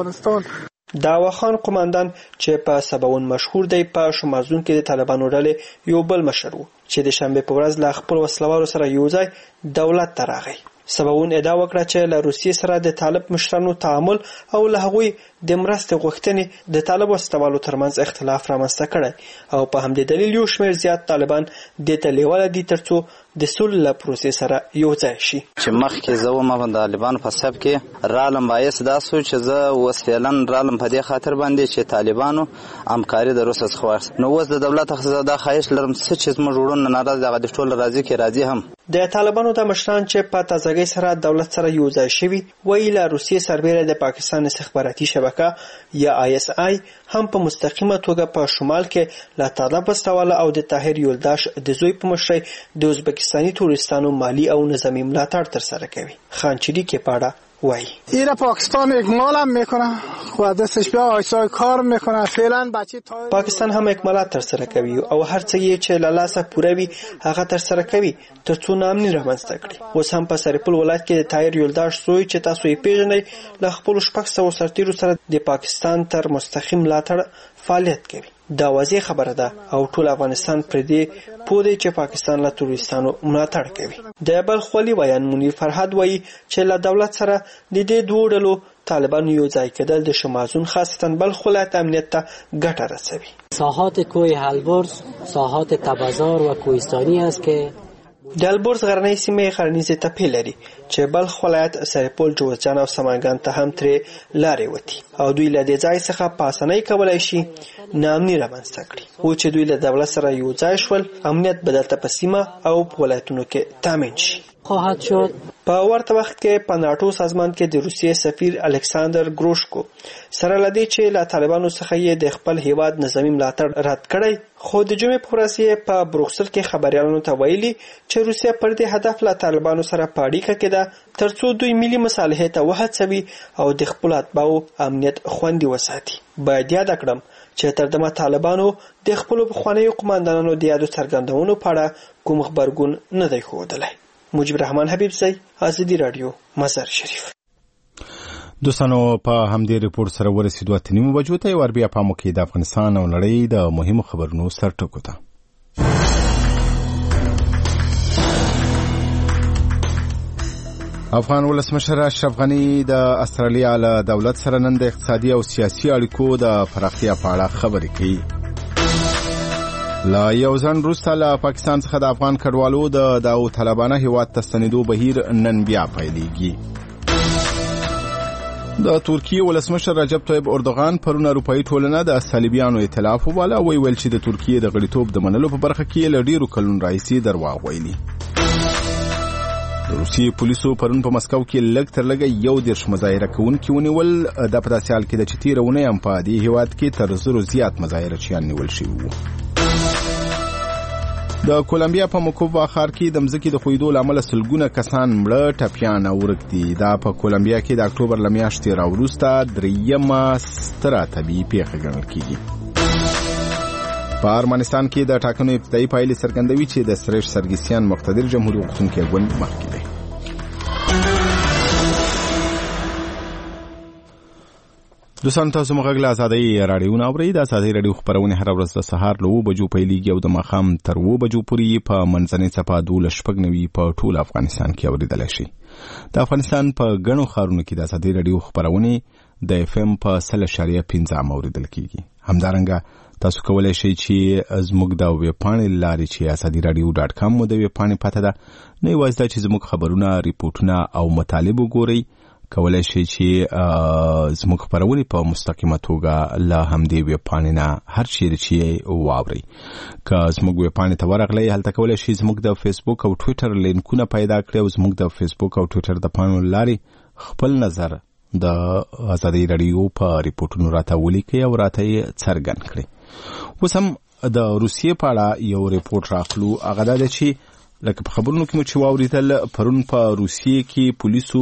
داوا خان قومندان چې په سباون مشهور دی په شمال زون کې د طالبانو ډلې یو بل مشر و چې د شنبې په ورځ له خپل وسلوالو سره یو ځای دولت ته راغی. سباون ادعا وکړه چې له روسیې سره د طالب مشرانو تعامل او له هغوی د مرستې غوښتنې د طالب وسلوالو ترمنځ اختلاف رامنځته کړی او په همدې دلیل یو شمېر زیات طالبان دې ته لیواله دي ترڅو د سولې له پروسې سره یو ځای شي. چې مخکې زه وم د طالبانو په صف کې رالم باعث دا سو چې زه اوس فعلا رالم په دې خاطر باندې چې طالبانو همکاري د روسیې څخه واخیست. نو اوس د دولت څخه دا خواهش لرم چې زموږ وروڼه ناراض دغه د ټول راضي کې راضي هم. د طالبانو د مشران چې په تازګۍ سره دولت سره یو ځای شوي وایي له روسیې سربېره د پاکستان استخباراتي شبکه یا ISI هم په مستقیمه توګه په شمال کې له طالب وسلواله او د طاهر یولداش د زوی په مشرۍ د ازبکستاني تورستانو مالی او نظامی ملاتړ ترسره کوي. خان چریکی پاړه وای ایران پاکستان اکمال هم میکنه خود دستش بیا آیسای کار میکنه فعلا بچه پاکستان هم اکمالات ترسره کوي او هر څه یې چې له لاسه پوره وي هغه ترسره کوي ترڅو نامني رامنځته کړي. اوس هم په سرپل ولایت کې د طاهر یولداش زوی چې تاسو یې پیژنئ له خپل 600 سرتیرو سره د پاکستان تر مستقیم ملاتړ فعالیت کوي. دا واضح خبره ده او ټول افغانستان پر دې پوه دی چې پاکستان له تروریستانو ملاتړ کوي. د بلخ ولي ویان منیر فرهاد وایي چې له دولت سره د دې دوه ډلو طالبان یو ځای کېدل د شمالزون خاصتا بلخ ولایت امنیت ته ګټه رسوي. ساحات کوه البرز ساحات تبازار و کوهستانی است که د البرز غرنۍ سیمې غرنیزې تپې لري چې بلخ ولایت سرپل جوزجان او سمنګان ته هم ترې لارې وتي او دوی له دې ځای څخه په اسانۍ کولی شي ناامني رامنځته کړي. و چې دوی له دولت سره یو ځای شول امنیت به دلته په سیمه او په ولایتونو کې تامین شي. خواهد شد په ورته وخت کې په ناتو سازمان کې د روسیې سفیر الکساندر ګروشکو سره لدی چې له طالبانو څخه یې د خپل هیواد نظامی ملاتړ رد کړی، خو د جمعې په ورځ یې په بروکسل کې خبريالانو ته ویلي چې روسیه پر دې هدف له طالبانو سره په اړیکه کې ده ترڅو دوی ملي مصالحې ته وهڅوي او د خپل اتباعو امنیت خوندي وساتي. باید یاد کړم چې تر دمه طالبانو د خپل پخوانیو قوماندانانو د یادو څرګندونو په اړه کوم خبرګون نه دی ښودلی. مجيب رحمان حبیبزی، ازادي رادیو، مزار شریف. دوستانو په همدې ریپورت سره ورسېدو 8:30 بجو ته ور بیا پام وکړئ د افغانستان او نړۍ د مهمو خبرونو سرټکو ته. افغان ولسمشر اشرف غنی د استرالیا له دولت سره نن د اقتصادي او سیاسي اړیکو د پراختیا په اړه خبرې کوي. لا یو ځن وروسته له پاکستان څخه د افغان کډوالو د داوطلبانه هیواد ته ستنېدو بهیر نن بیا پیلېږي. د ترکیې ولسمشر رجب طیب اردوغان پرون اروپایي ټولنه د صلیبیانو ائتلاف وباله، ویل چې د ترکیې د غړیتوب د منلو په برخه کې له ډیرو کلونو راهیسې درواغ ویلي. د روسیې پولیسو پرون په مسکو کې لږ تر لږه 11 مظاهره کوونکي ونیول. د په داسې حال کې د چې تېره اونۍ هم په دې هیواد کې تر 100 زیات مظاهرچیان نیول شوي وو. د کولمبیا په موکوبا ښار کې د مځکې د ښویدو له امله سلګونه کسان مړه، ټپیان او ورک دي. دا په کولمبیا کې د اکتوبر له میاشتې راوروسته درېیمه ستره طبیعي پیښه ګڼل کېږي. په ارمنستان کې د ټاکنو ابتدایي پایلې څرګندوي چې د سریش سرګسیان مقتدر جمهوریت غوښتونکي ګوند مخکې دی. دوستان تاسو موږ له ازادي رادیو نه اورئ. د ازادي رادیو خبرونه هر ورځ د سهار له 9 بجو پیلېږي او د ماښام تر 2 بجو پورې په منځنۍ څپه 12:90 په ټول افغانستان کې اوریدل شي. د افغانستان په ګڼو ښارونو کې د ازادي رادیو خبرونه د FM په 100.5 اوریدل کېږي. همدارنګه تاسو کولای شئ چې زموږ د ویب پاڼې لارې چې azadiradio.com مو د ویب پاڼې پته ده، نه یوازې دا چې زموږ خبرونه، ریپورټونه او مطالب وګورئ، کولای شئ چې زموږ خبرونه په مستقیمه توګه له همدې ویب پاڼې نه هر چیرې چې واورئ. که زموږ ویب پاڼې ته ورغلئ، هلته کولای شئ زموږ د فیسبوک او ټویټر لینکونه پیدا کړئ او زموږ د فیسبوک او ټویټر د پاڼو لارې خپل نظر د ازادي رادیو په ریپورټونو راته ولیکئ او راته یې څرګند کړئ. اوس هم د روسیې په اړه یو ریپورټ راخلو. هغه دا ده چې لکه په خبرونو کې مو چې واوریدل، پرون په روسیې کې پولیسو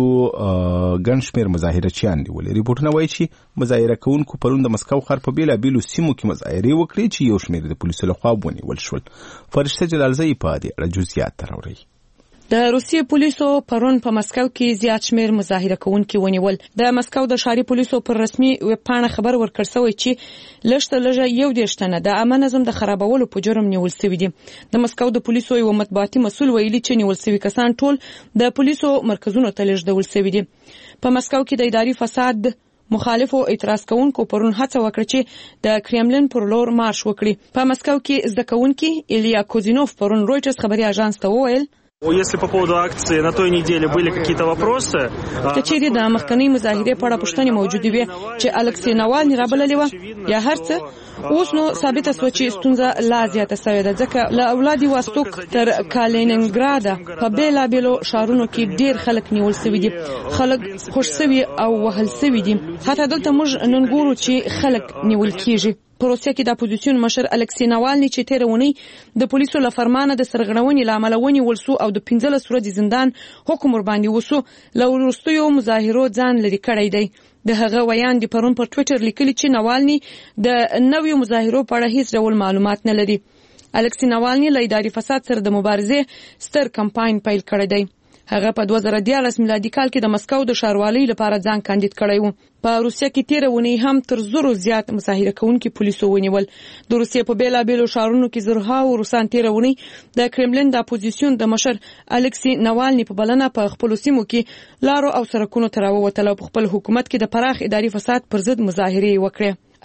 ګڼ شمېر مظاهرچیان نیولي. ریپورټونه وایي چې مظاهره کوونکو پرون د مسکو ښار په بېلابېلو سیمو کې مظاهرې وکړې چې یو شمېر د پولیسو لخوا ونیول شول. فرشته جلالزی په دې اړه جزئیات راوړي. د روسیې پولیسو پرون په مسکو کې زیات شمېر مظاهره کوونکي ونیول. د مسکو د ښاري پولیسو پر رسمي ویب پاڼه خبر ورکړ شوی چې لږ تر لږه 11 تنه د عامه نظم د خرابولو په جرم نیول شوي دي. د مسکو د پولیسو یو مطبوعاتي مسؤل ویلي چې نیول شوي کسان ټول د پولیسو مرکزونو ته لیږدول شوي دي. په مسکو کې د اداري فساد مخالفو اعتراض کوونکو پرون هڅه وکړه چې د کرملین پر لور مارش وکړي. په مسکو کې زده کوونکي ایلیا کوزینوف پرون رویټرز خبري اژانس ته وویل Если по поводу акции на той неделе были какие-то вопросы, کچېری د مخکنی مظاهرې په اړه پوښتنې موجودې وي چې الکسی ناوالني رابللې و یا هرڅه، اوس نو ثابته شوه چې ستونزه لا زیاته شوې ده، ځکه له اولادي واستوک تر کالینینګراډ په بیلابېلو ښارونو کې ډېر خلک نیول شوي دي، خلک خوش شوي او وهل شوي دي. حتی دلته موږ نن ګورو چې خلک نیول کېږي. په روسیه کې د اپوزیسیون مشر الکسی ناوالني چې تېره اونۍ د پولیسو له فرمانه د سرغړونې له امله ونیول شو او د 15 ورځې زندان حکم ورباندې وشو، له وروستیو مظاهرو ځان لرې کړی دی. د هغه ویان د پرون پر ټویټر لیکلي چې ناوالني د نویو مظاهرو په اړه هیڅ ډول معلومات نه لري. الکسی ناوالني له اداري فساد سره د مبارزې ستر کمپاین پیل کړی دی. هغه په 2014 میلادي کال کې د مسکو د ښاروالۍ لپاره ځان کاندید کړی و. په روسیه کې تیره ونی هم تر 100 زیات مظاهره کوونکي پولیسو ونیول. د روسیې په بیلابېلو ښارونو کې زرهاو روسان تیره ونی د کرملین د اپوزیسیون د مشر الکسی ناوالني په بلنه په خپل سیمو کې لارو او سرکونو ته راووتل او په خپل حکومت کې د پراخ اداري فساد پر ضد مظاهرې وکړې.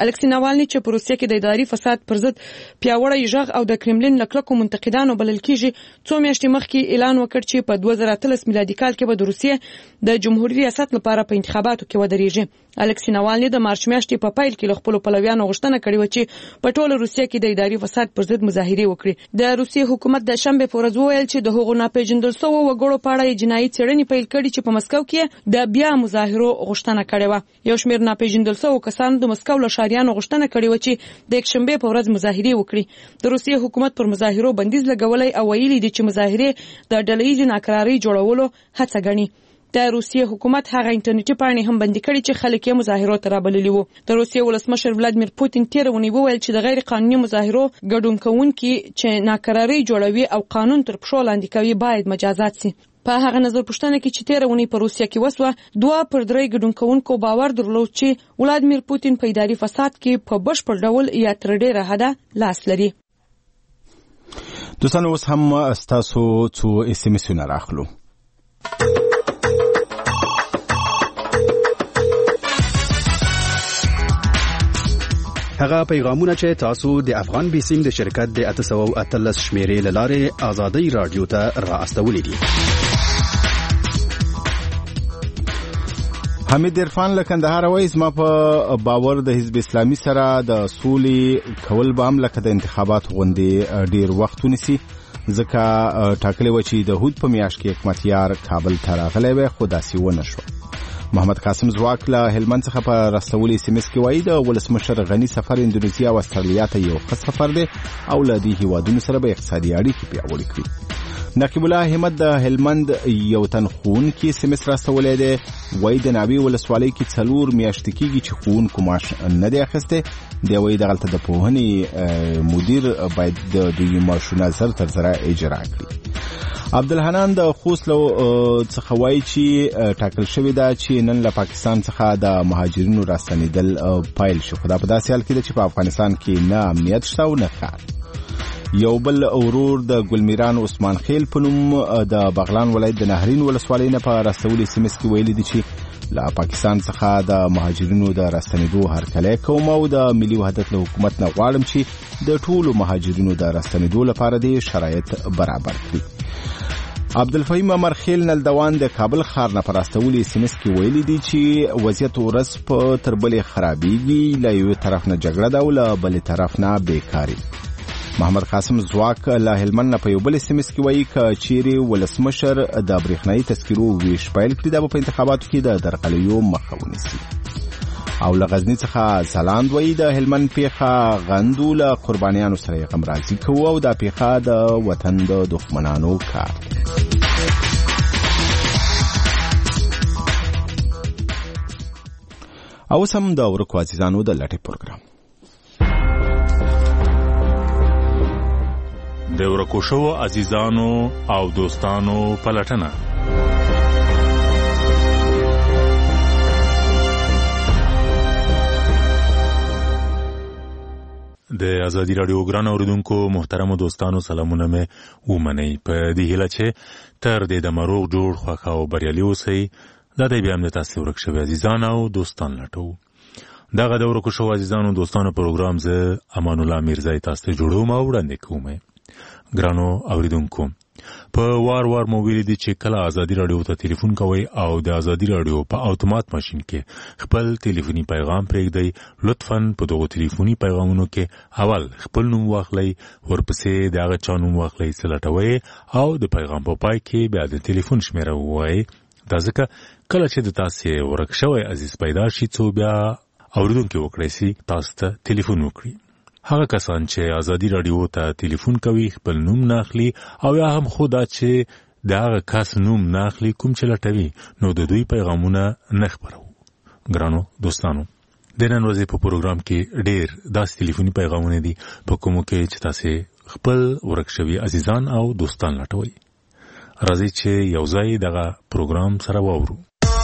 الکسی ناوالني چې په روسیه کې د اداري فساد پر ضد پیاوړی ژغ او د کرملین لکلکو منتقدانو بلل کیږي 2 میاشتې مخکې اعلان وکړ چې په 2013 میلادي کال کې به د روسیې د جمهوریت ریاست لپاره په انتخاباتو کې ودرېږي. الکسی ناوالني د مارچ میاشتې په پیل کې خپل پلویانو غوښتنه کړې و چې په ټوله روسیه کې د اداري فساد پر ضد مظاهره وکړي. د روسیې حکومت د شنبه په ورځ وویل چې د هغو ناپېژندل شوو وګړو په اړه جنایي څېړنې پیل کړې چې په مسکو کې د بیا مظاهرو غوښتنه کړې و. یو شمېر ناپېژندل شوو کسانو د مسکو له ښاریانو غوښتنه کړې و چې د یکشنبه په ورځ مظاهره وکړي. د روسیې حکومت پر مظاهرو بندیز لګولای او ویلي دي چې مظاهره د ډلهییزې ناکرارۍ جوړولو هڅه ګڼي. د روسیې حکومت هغه انټرنیټي پاڼې هم بندي کړې چې خلک یې مظاهرو ته رابللي وو. د روسیې ولسمشر ولادیمیر پوتین تېره اونۍ وویل چې د غیر قانوني مظاهرو ګډون کوونکي چې ناکرارۍ جوړوي او قانون تر پښو لاندې کوي باید مجازات شي. په هغه نظر پوښتنه کې چې تېره اونۍ په روسیه کې وسوه 2 پر 3 ګډون کوونکو باور درلود چې ولادیمیر پوتین په اداري فساد کې په بشپړ ډول یا تر ډېره حده لاس لري. دوستان اوس هم ستاسو څو اس ام اسونه راخلو. هغه پیغامونه چې تاسو د افغان بیسیم د شرکت د 813 شمیرې لاره آزادۍ رادیو ته را استولې دي. حمید عرفان له کندهار وایي زما په باور د حزب اسلامي سره د سولې کول به هم لکه د انتخاباتو غوندې ډیر وخت ونیسي ځکه ټاکلې و چې د هود په میاشت کې حکمتیار کابل ته راغلی وی خو داسې ونه شو. محمد قاسم زواک له هلمند څخه په راستولي سیمس کې وایي د ولسمشر غنی سفر اندونیزیا او استرالیا ته یو ښه سفر دی او له دې هیوادونو سره به اقتصادي اړیکې پیاوړې کړي. نقیب الله احمد د هلمند یو تن ښوونکي سیمس راستولی دی وایي د ناوې ولسوالۍ کې 4 میاشتې کېږي چې ښوونکو معاش نه دی اخیستی. دی وایي دغلته د پوهنې مدیر باید د دوی معاشونه زر تر زره اجرا کړي. عبدالحنان د خوست څخه وایي چې ټاکل شوې ده چې نن له پاکستان څخه د مهاجرینو راستنېدل پیل شي خو دا په داسې حال کې ده چې په افغانستان کې نه امنیت شته او نه کار. یو بل ورور د ګلمیران عثمان خیل په نوم د بغلان ولایت د نهرین ولسوالۍ نه په راستولي سیمس کې ویلي دي چې له پاکستان څخه د مهاجرینو د راستنېدو هرکلی کوم او د ملي وحدت له حکومت نه غواړم چې د ټولو مهاجرینو د راستنېدو لپاره د شرایط برابر کړي. عبدالفهیم امرخیل نلدوان د کابل ښار نه په راستولي سیمس کې ویلي دي چې وضعیت ورځ په تر بلې خرابېږي له یوې طرف نه جګړه ده او له بلې طرف نه بیکاري. محمد قاسم زواک له هلمند نه په یو بل سیمس کې وایي که چیرې ولسمشر د برېښنایي تذکرو ویش پیل کړي دا به په انتخاباتو کې د درغلیو مخه ونیسي. او له غزني څخه ځلاند وایي د هلمند پیښه غندو له قربانیانو سره یې غمرازي کوو او دا پیښه د وطن د دښمنانو کار دی. اوس هم د ورکو عزیزانو د لټې پروګرام د ورکو شوو عزیزانو او دوستانو پلټنه. د ازادي رادیو ګران اوریدونکو محترم دوستانو سلامونه مې ومنئ په دې هیله چې تر دې د مروغ جوړ خوښ او بریالي اوسئ. دا دی بیا هم د تاسو ورک شوي عزیزان او دوستان لټو. دغه د ورکو شوو عزیزانو دوستانو پروګرام زه امان الله میرزای تاسو ته جوړوم او وړاندې کوم. ګرانو اوریدونکو په وار وار مو ویلي دي چې کله ازادي رادیو ته ټلیفون کوئ او د ازادي رادیو په اتومات ماشین کې خپل ټلیفوني پیغام پرېږدئ لطفاً په دغو ټلیفوني پیغامونو کې اول خپل نوم واخلئ ورپسې د هغه چا نوم واخلئ څه لټوئ او د پیغام په پای کې بیا د ټلیفون شمیره ووایئ. دا ځکه کله چې د تاسې ورک شوی عزیز پیدا شي څو بیا اوریدونکي وکړی سي تاسو ته ټلیفون وکړي. هغه کسان چې ازادي رادیو ته ټلیفون کوي خپل نوم ناخلي او یا هم خو دا چې د هغه کس نوم ناخلي کوم چې لټوي نو د دوی پیغامونه نه خپروو. ګرانو دوستانو د نن ورځې په پروګرام کې ډېر داسې ټلیفوني پیغامونه دي په کومو کې چې تاسې خپل ورک شوي عزیزان او دوستان لټوي. راځئ چې یو ځای دغه پروګرام سره واورو.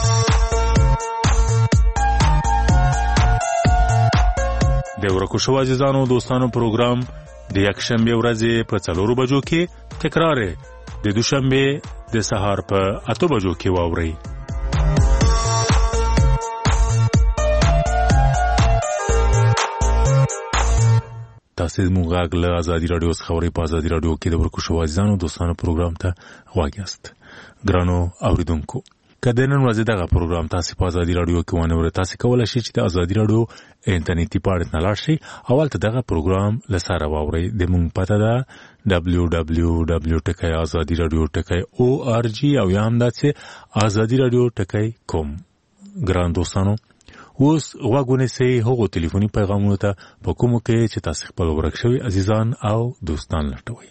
د ورکو شوو عزیزانو دوستانو پروګرام د یکشنبه ورځې په 4 بجو کې تکرار د دوشنبه د سهار په 8 بجو کې واورئ. تاسو موږ غاګ له ازادي رادیو خبري په ازادي رادیو کې د ورکو شو ځانو دوستانو پروګرام ته واګیاست ګرانو اوریدونکو کله نن ورځ دغه پروګرام تاسو په ازادي رادیو کې ونه ورته تاسو کولای شئ چې د ازادي رادیو انټرنیټي پاڼې نه لاړ شئ اول ته دغه پروګرام لساره واورئ د مونږ پته ده www.azadiradio.org او یا هم دا چې azadiradio.com ګران دوستانو اوس غوږونه سي هغو ټلیفوني پیغامونو ته په کومو کې چې تاسو خپل ورک شوي عزیزان او دوستان لټوي.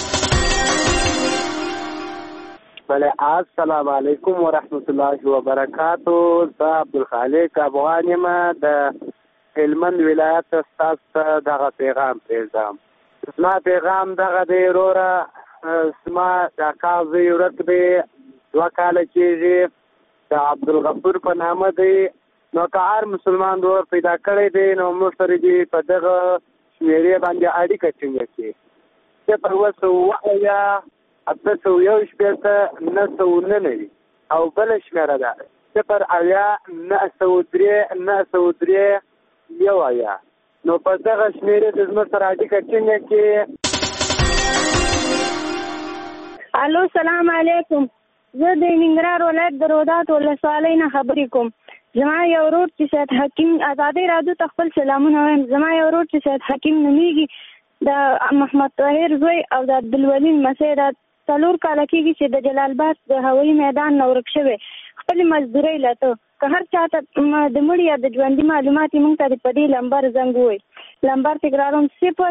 بله السلام علیکم ورحمت الله وبرکاتو. زه عبدالخالق افغان یم د هلمند ولایت ستاسو ته دغه پیغام پرېږدم. زما پیغام دغه دی وروره زما د کال زوی ورک دی 2 کاله کېږي د عبدالغفور په نامه دی. نو که هر مسلمان ورور پیدا کړی دی نو موږ سره دې په دغه شمېرې باندې اړیکه ټینګه کړي. 01918 او بله شمېره ده 08093 نو په دغه شمېرې د زموږ سره اړیکه ټینګه کړي. الو سلام علیکم. زه د ننګرهار ولایت د رودات ولسوالۍ نه خبرې کوم. زما یو ورور چې سید حکیم ازادي رادیو ته خپل سلامونه وایم. زما یو ورور چې سید حکیم نومیږي د محمد طاهر زوی او د عبدالولي لمسی د 4 کاله کېږي چې د جلال آباد د هوایي میدان نه ورک شوی. خپلې مزدورۍ لته که هر چا ته د مړي یا د ژوندي معلومات یې موږ ته په دې لمبر زنګ ووایي. لمبر تکراروم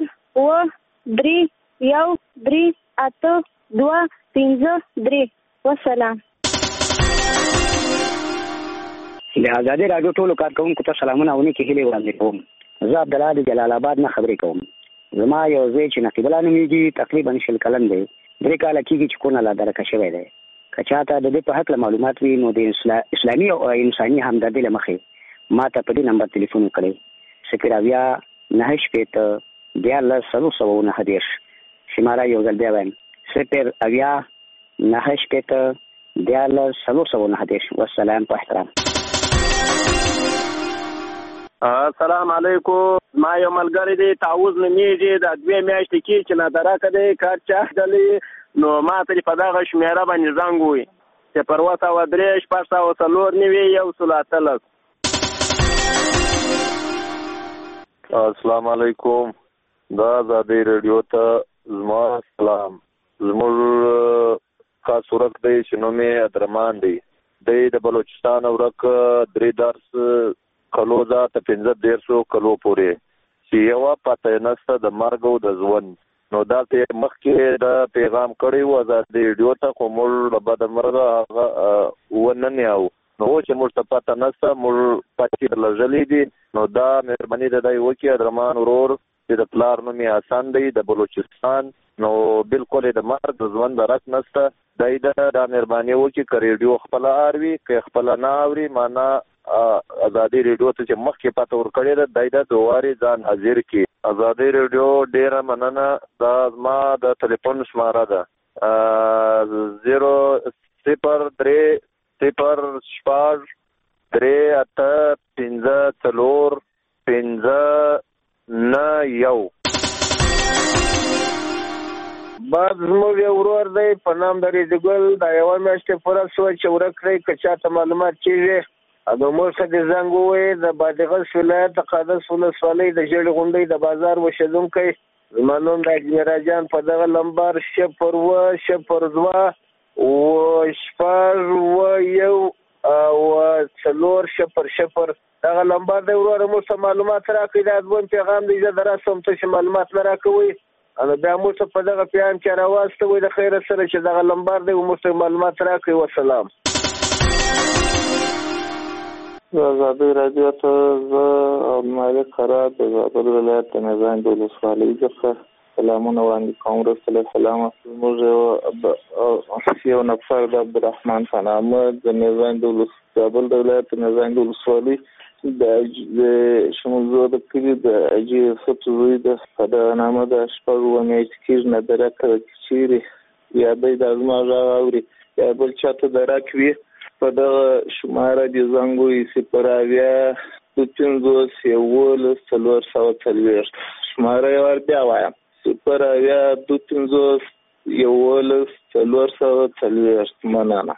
0-3-1-3-8-2-5-3. والسلام. د ازادي رادیو ټولو کارکونکو ته سلامونه او نیکې هیلې وړاندې کوم. زه عبدالله د جلال آباد نه خبرې کوم. زما یو زوی چې نقیب الله نومیږي تقریبا 20 کلن دی. 3 کاله کېږي چې کونه لا درکه شوی دی. که چاته د دې په هکله معلومات وي نو د اسلامي او انساني همدردۍ له مخې ما ته په دې نمبر تلیفون وکړئ 080-914-1309 شماره یو ځل بیا وایم 080-914-1309. والسلام په احترام. السلام علیکم. ما یو ملګری دی تعوض نومیږي د 2 میاشتې کې چې نادرکه دی کار چاهدلی نو ما ته په دغه شمېره باندې زنګ ووایي 0-3-6-4-1-3. السلام علیکم. دا ازادي رادیو ته زما سلام. زموږ خاص ورک دی چې نوم یې ادرمان دی. دی د بلوچستان ورک 3 درس کلوزا ته 15 کلو پورې چې یوه پته نسته د مرګ او د ژوند. نو دا ته مخکې د پیغام کړی و ازادي رادیو ته خو موږ د بد مرغه هغه ونه نیاو نو چې موږ ته پته نسته موږ پاتې لږلې دي. نو دا مهرباني د دای وکي ادرمان ورور چې د پلار نوم یې حسن دی د بلوچستان نو بالکل د مرګ د ژوند درک نسته. دای دا مهرباني وکي که ریډیو خپل اوري که خپل نه اوري معنا ازادي رادیو ته چې مخکې پته ورکړی ده دای د دواري ځان حاضر کی. ازادي رادیو ډیره مننه. دا زما د ټلیفون شماره ده 0-3-8-5-4-5-9. بعد زموږ یو ورور دی په نام د ریډګل دا یوه میاشتې پوره شوه چې ورک کړی که چاته معلومات کېږي د موږ څخه د زنګ ووایي د بادغیس ولایت د قادس ولسوالۍ د ژیړې غونډۍ د بازار اوسېدونکی زما نوم د اجمیرا جان په دغه لمبر 0-2-0-1-4-0 دغه لمبر دی وروره موږ ته معلومات راکړئ. دا دویم پیغام دی زه درسم ته چې معلومات نه راکوئ نو بیا موږ ته په دغه پیغام کې راواستوئ د خیره سره چې دغه لمبر دی موږ ته معلومات راکړئ. والسلام. ازادي رادیو ته زه مالک خراب د زابل ولایت د نزان د ولسوالۍ څخه سلامونه وړاندې کوم. رسول سلام موږ یو نفر د عبدالرحمن په نامه د نزان د زابل د ولایت د نزان د ولسوالۍ د شمولزو د کلي د اجي سبزوی د په نامه د شپږ میاشتې کېږي نه درکه چیرې یا دی د زما غږ اوري یا بل چاته درک وي په دغه شماره د زنګ ووایي 0-5-11-440. شماره یې ور بیا وایم 0 11 440 مننه.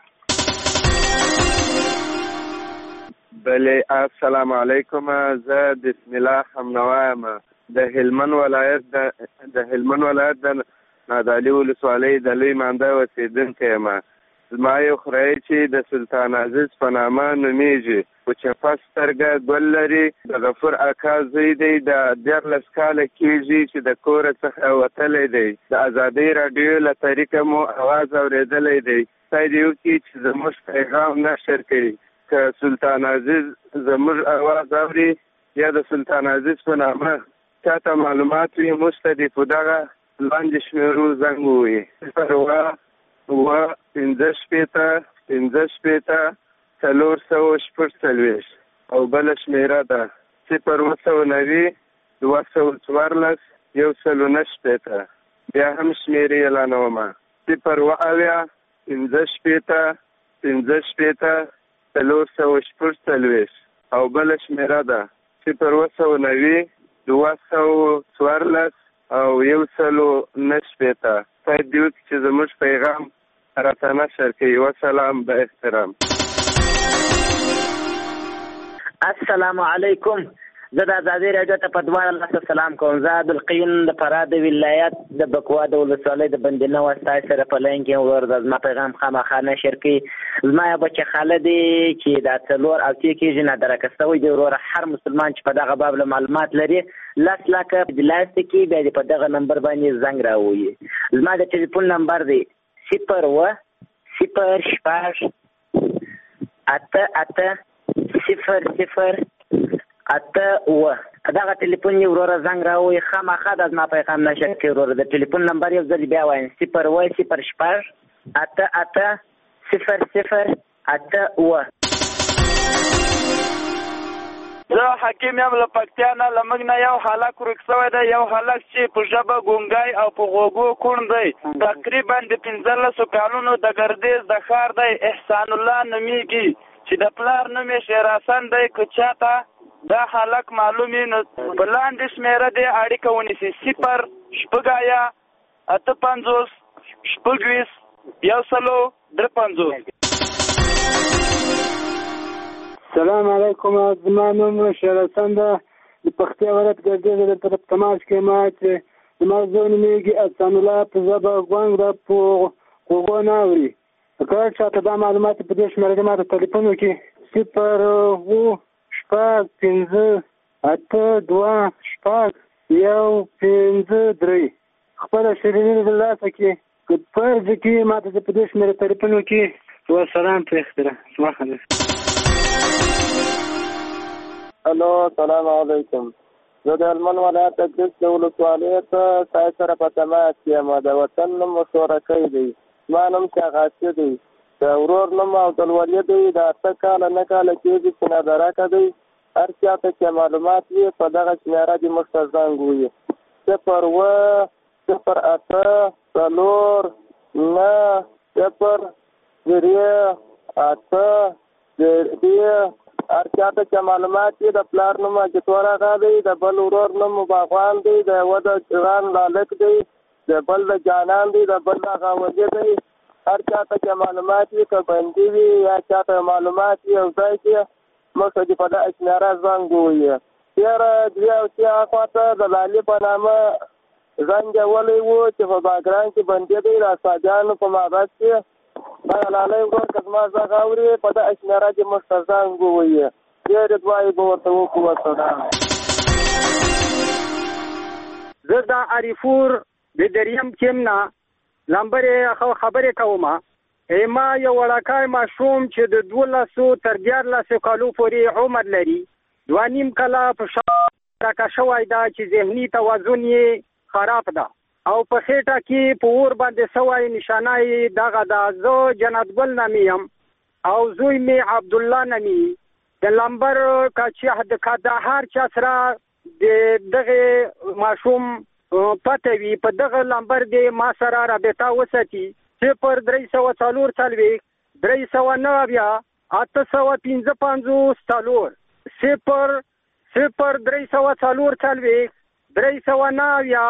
بله السلام علیکم. زه بسم الله حمنوا یم د هلمند ولایت د نادعلي ولسوالۍ د لوی مانده اوسېدونکی یم. زما یو خدای چې د سلطان عزیز په نامه نومیږي خو چپه سترګه ګل لري د غفور اکا زوی دی د 14 کاله کېږي چې د کوره څخه وتلی دی. د ازادۍ راډیو له طریقه مو اواز اورېدلی دی. خدای دې وکړي چې زموږ پیغام نشر کړي. که سلطان عزیز زموږ اواز اوري یا د سلطان عزیز په نامه چاته معلومات وي موږ ته دې په دغه لاندې شمېرو زنګ ووهي 0 15 446 او بله شمېره ده 0 214 119. بیا هم شمېرې اعلانومه 0 15 446 او بله شمېره ده 0 214 او 119. باید دې وکړي چې زموږ پیغام راته نشر کوي. وسلام به احترام. السلام علیکم. زه د ازادۍ راډیو ته په دواړه لاسه سلام کوم. زه عبدالقیوم د فراه د ولایت د بکوا د ولسوالۍ د بندینه وسطای سره په لاین کې ورور زما پیغام خامخا نشر کړي. زما یو بچه خاله دی چې دا 4 او 3 کېږي نادرکه شوی دی. وروره هر مسلمان چې په دغه باب له معلومات لري 10 لکه په لاس کې بیا دې په دغه نمبر باندې زنګ راووي. زما د ټلیفون نمبر دی 0 0 8 دغه ټلیفون یې وروره زنګ راووي خامخا د زما پیغام نشر کړي. وروره د ټلیفون نمبر یو ځل بیا وایم 0 0 8 زه حکیم یم له پکتیا نه. له موږ نه یو هلک ورک شوی دی. یو هلک چې په ژبه ګونګی او په غوږو کوڼ دی. تقریبا د 15 کالونو د ګردیز د ښار دی. احسان الله نومیږي چې د پلار نوم یې شیر حسن دی. که چاته دا هلک معلوم وي نو په لاندې شمېره دې اړیکه ونیسي 0 58 153. سلام علیکم. زما نوم شیر حسن ده. د پکتیا ولایت ګردیز د طرف تماس کې ما چې زما زوی نومیږي احسان الله په ژبه ګونګ ده په غوږو نه اوري. که چاته دا معلومات په دې شمېره ما ته ټلیفون وکړي 0 5 8 2 6 1 5 خپله شیریني د لاسه کې که فرض کې ما ته په دې شمېره ټلیفون وکړي. وسلام په اختیار. الو سلام علیکم. زه د هلمند ولایت د ګرس د ولسوالۍ ته تاسو سره په تماس کې یم. د وطن نوم مشورکۍ دی. زما نوم شاغاسي دی. د ورور نوم عبدالولي دی. د 8 کاله 9 کاله کېږي چې نادرکه دی. هر چاته چې معلومات وي په دغه شمېره دې موږ ته زنګ ووهي 0 0 8 0 هر چاته چې معلومات وي د پلار نوم اجتور اغا دی. د بل ورور نوم باغوان دی. د یوه د جغان لالک دی. د بل د جانان دی. د بل د غاوجه دی. هر چاته چې معلومات وي که بندي وي یا چاته معلومات وي او ځای کې موږ ته دې په دغه شمېره زنګ ووهي. تېره 2 او 3 اخواته د لالي په نامه زنګ یولی و چې په باګران کې بندي دی. د اسادیانو په مابس کې دغه لالی ورور که زما غږ اوري په دغه شمېره دې موږ ته زنګ ووهي. ډېرې دعاې به ورته وکړو. وسلام. زه د عریفور د دریم کیم نه لمبرې خبرې کوم. ما یو وړوکی ماشوم چې د 12 تر 14 کالو پورې عمر لري 2.5 کاله په شاکه شوی ده چې ذهني توازن یې خراب ده او په خېټه کې په اور باندې سوی نشانه یې دغه ده. زه جنت ګل نومې یم او زوی مې عبدالله نومې. د لمبر که د هر چا سره د دغه ماشوم پته وي په دغه لمبر دې ما سره رابطه وساتي 0 340 390 855 0 0 340 390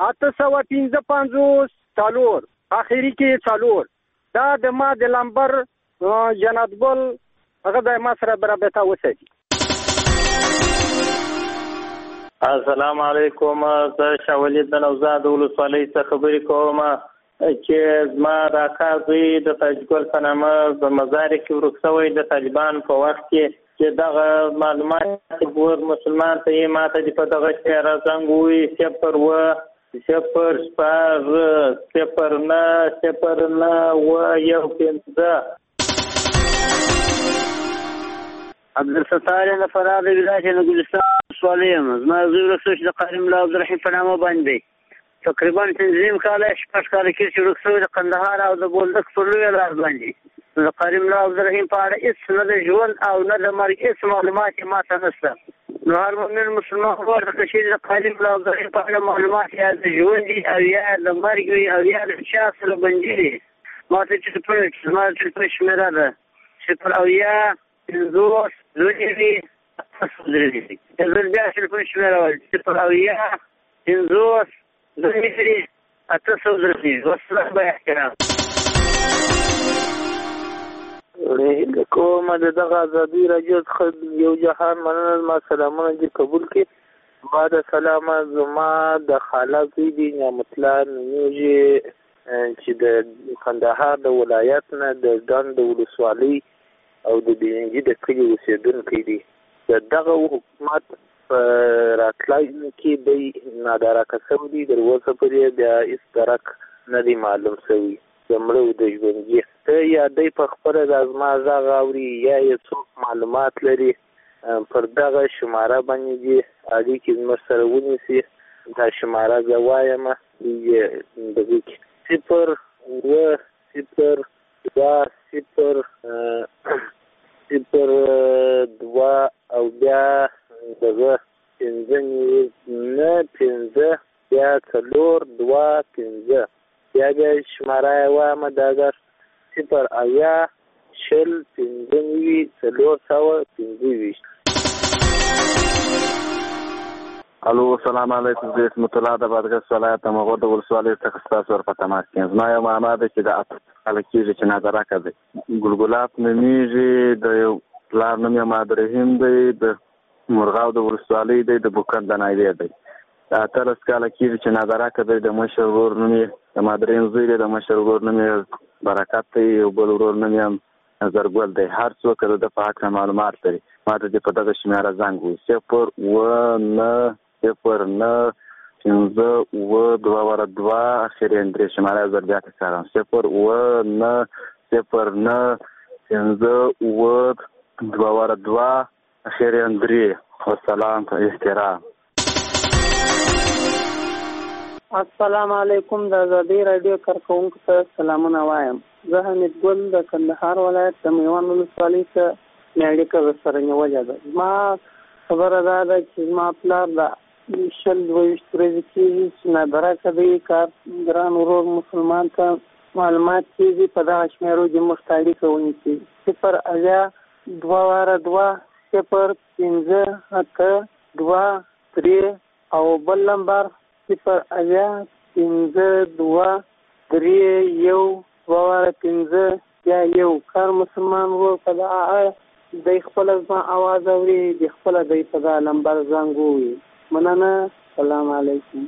855 4 اخیری کې 4 دا د ما د لمبر جناب ګل هغه د ما سره برابرته وساتي. السلام علیکم. زه شاه ولید د نوزاد ولسوالۍ څخه خبرې کوم چې زما د اکا زوی د تاج ګل په نامه په مزار کې ورک شوی د طالبان په وخت کې چې دغه معلومات ګور مسلمان ته یې ماته د په دغه شی راځنګ وي 0 0 0 0 9 0 عبدالستار د فراه د ولایت د ګلستان ولسوالۍ یم. زما زوی ورک شوی چې د قاري ملا عبدالرحیم په نامه باندې تقریبا 5 کاله 6 کاله کې چې ورک شوی د قندهار او د بولدک په لویه لار باندې د قاري ملا عبدالرحیم په اړه هېڅ نه د ژوند او نه د مرګ هېڅ معلومات یې ماته نشته. نو هر مؤمن مسلمان غواړي چې د قاري ملا عبدالرحیم په اړه معلومات یا د ژوند وي او یا د مرګ وي او یا د چا سره بندي وي. ماته چې زما تلیفون شمېره ده 0 50 زه بیا تلیفون شمېره وایم 0 50 800 والسلام به احترام. کوم د دغه ازادي راډیو څخه یو جهان مننه. ما سلامونه دې قبول کړي. ما د سلامه زما د خاله زوی دی نعمت الله نومیږي چې د کندهار د ولایت نه د ډنډ ولسوالۍ او د بینجي د کلي اوسېدونکی دی. د دغه حکومت په راتلای کې دی نادارکه شوی دی. در اوسه پورې بیا هېڅ درک نه دی معلوم شوی د مړو د ژوندي. ته یا دی په خپله د زما غږ اوري یا یې څوک معلومات لري پر دغه شماره باندې دي اړیکې زموږ سره ونیسي. دا شماره زه وایم دغې کې 0 0 0 0 2 او بیا دغه 5 بیا 4 2 5 بیا شماره یې وایم دغه 0 اویا 0 5 425. الو السلام علیکم. زه اسمت الله د بادغیس ولایت مغود ولسوالۍ څخه ستاسو سره په تماس کې یم. زما یو معنا ده چې د کله کېږي چې نادرکه دی ګلګلاب نومیږي. د یو پلار نوم یې عبدالرحیم دی. د مرغاو د ولسوالۍ دی. د بوکن د نایلې دی. د 18 کاله کېږي چې نادرکه دی. د مشر ورور نوم یې د مادرین زوی دی. د مشر ورور نوم یې برکت دی. یو بل ورور نوم یې نظرګل دی. هر څوک د په حق معلومات لري. ماته دې په دغه شمېره زنګ وي 0 9 0 9 5 2 2 اخري اندري شماره زر بیا تکرارم 0 9 0 9 5 2 2 اخري اندري. والسلام په احترام. السلام علیکم. د ازادي راډیو کارکونکو ته سلامونه وایم. زه حمید ګل د کندهار ولایت د میوند ولسوالۍ څخه مې اړیکه سره نیولې ده. زما خبره دا ده چې زما پلار د 22 ورځې کېږي چې نادرکه دی. کارګران ورور مسلمان ته معلومات کېږي په دغه شمېرو کې موږ ته اړیکه ونیسي 0 اویا 2 2 0 5 8 2 3 او بل نمبر 0 اویا 5 2 3 1 2 5 یا یو کار مسلمان ورور په دغه دی خپل زما आवाज اوري د خپل دی په دغه نمبر زنګ ووي. مننه. السلام علیکم.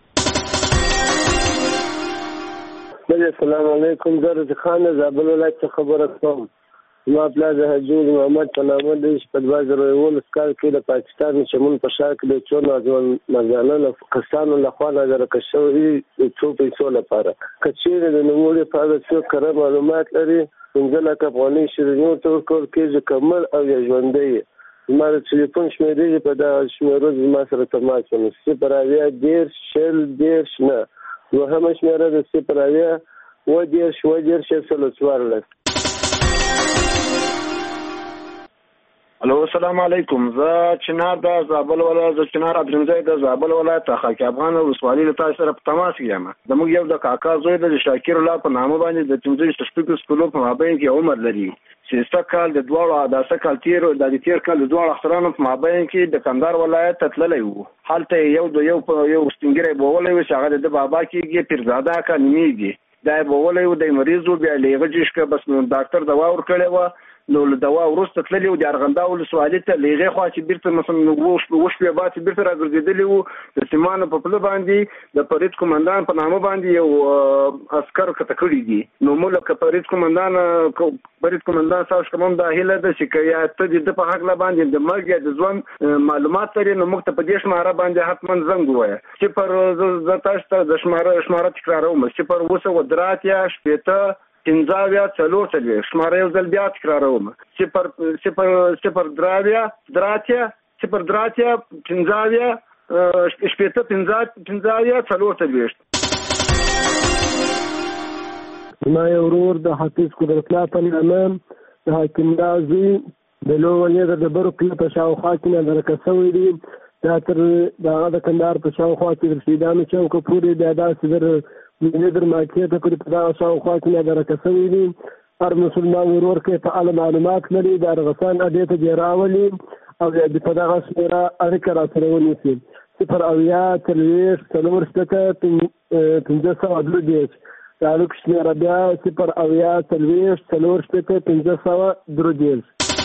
السلام علیکم. زه رضا خان د زابل ولایت څخه خبره کوم. زما پلار د حجور محمد په نامه دی چې په 2011 کال کې د پاکستان شمول په شا کې د څو نوجوان مردانه له پاکستان لخوا نظرکه شوي څو پیسو لپاره. که چیرې د نوموړي په اړه څوک کره معلومات لري 15 لک افغانۍ شیرینیو ته ورکول کېږي که مړ او یا ژوندی یې. زما د ټلیفون شمېرې په دغه شمېرو زما سره تماس ونیسي 0 اویا 10 0 10 9. دوهمه شمېره د 0 اویا 10 10 14. الو السلام علیکم. زه چنار د زابل ولایت د چنار ادرمزی د زابل ولایت خاک افغان ولسوالۍ له تاسو سره په تماس کې یم. زموږ یو د کاکا زوی د شاکر الله په نامه باندې د 15 سکولو په مابین کې عمر لري. سیسته کال د دواړو داسه کال تیر د تیر کال د دواړو اخترانو په مابین کې د کندهار ولایت ته تللی وو. هلته یو سپینګری بوغلی و چې هغه د بابا کېږي پیرزاده کا نومیږي. دا بوغلی و د مریض و بیا لیغه جشکه بس نو ډاکټر دوا ورکړی و. نو له دوا وروسته تللی و د ارغنده ولسوالۍ ته لیغې خوا چې بیرته مثلا وشپې بعد چې بیرته راګرځېدلي وو د سیمانو په پله باندې د فرید قومندان په نامه باندې یو عسکر کته کړي دي. نو موږ لکه فرید قومندان صاحب کوم دا هیله ده چې که یا ته د په حق لا باندې د مرګ یا د ژوند معلومات لري نو موږ ته په دې شماره باندې حتما زنګ ووایه چې پر زه تاسو ته د شماره تکراروم چې پر 2 یا 8 پنځاویا څلور څلوېښت شماره یو ځل بیا تکراروم 0 دراتیا پنځاویا شپېته پنځاویا څلور څلوېښت. زما یو ورور د حافظ قدرت الله په نامه د حاکم الله زوی د لوړ د ډبرو کلي په شاوخوا کې نادرکه شوی دي. دا تر دغه د کندهار په شاوخوا کې د شهیدانو چوکه پورې بیا داسې در ماکیه ته پورې په دغه شاوخوا کې نادرکه شوی دي. هر مسلمان ورور کې په اړه معلومات لري د ارغسان اډې ته دې راولي او په دغه شمېره اړیکه راسره ونیسي 0 تعلق شمېره بیا 0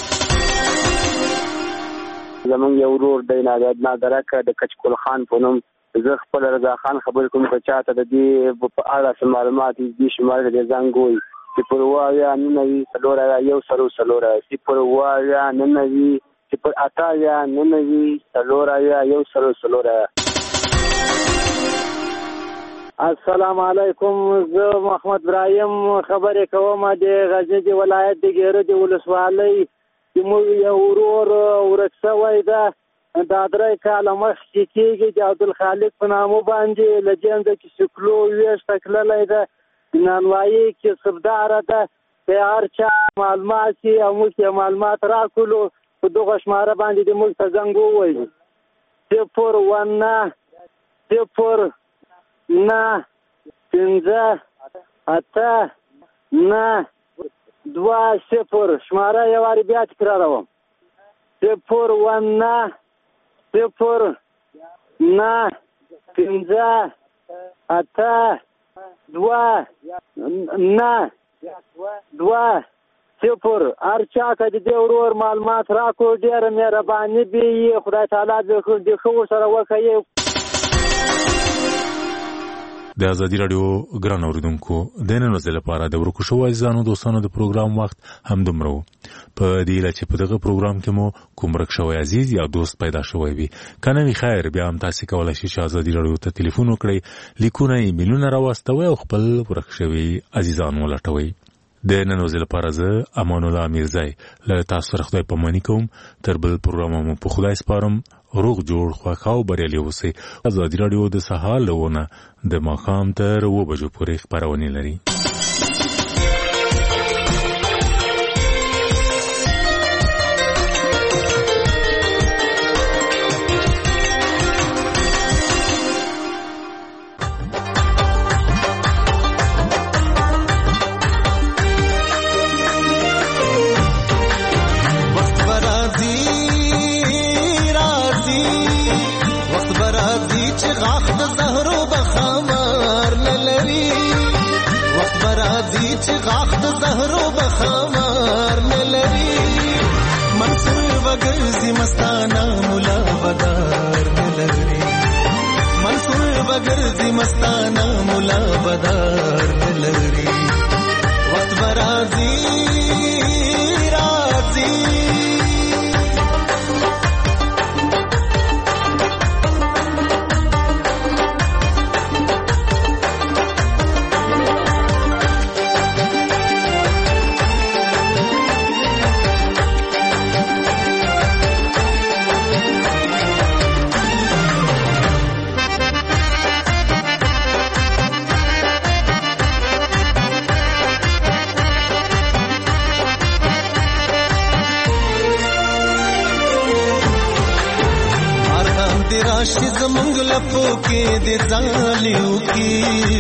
زمونږ یو ورور دی نادرکه د کچکول خان په نوم. زه خپل رضا خان خبر کوم چې چاته د دې په اړه معلومات دې شماره د زنګ وي چې پر وایا ننوي څلور یو سرو څلور چې پر وایا ننوي چې پر اتایا ننوي څلور یو سرو څلور. السلام علیکم. زه محمد ابراهیم خبرې کوم د غزنی ولایت د ګیرو د ولسوالۍ چې موږ یو ورور ورک شوی ده دا 3 کاله مخکې کېږي د عبدالخالق په نامه باندې له جنده کې سکلو ویشته تللی ده. نانوایي کې صفداره ده که هر چا معلومات شي او موږ یې معلومات راکړو په دغه شماره باندې د موږ ته زنګ ووایي 019 شماره یو وارې بیا تکراروم 019 هر چا که د دې ورور معلومات راکړو ډېره مهرباني به خدای تعالی دې ښه ورسره وکړي. د ازادي راډیو ګران اوریدونکو د نن ورځې لپاره د ورکو شوو عزیزانو دوستانو د پروګرام وخت هم دومره و. په دې هیله چې په دغه پروګرام کې مو کوم ورک شوی عزیز یا دوست پیدا شوی وي که نه وي خیر بیا هم تاسې کولی شئ چې ازادي راډیو ته تلیفون وکړئ لیکونه ایمیلونه راواستوئ او خپل ورک شوي عزیزان ولټوئ. د نن ورځې لپاره زه امان الله میرزی له تاسو سره خدای پاماني کوم. تر بل پروګرام مو په خدای سپارم. روغ جوړ خوښ او بریالي اوسئ. ازادي راډیو د سهار له 9 د ماښام تر 7 بجو پورې خپرونې لري. مستانه مولا بدار دلري وقت برازي رازي راشي زمونږ لپو کې دې ځالیو کې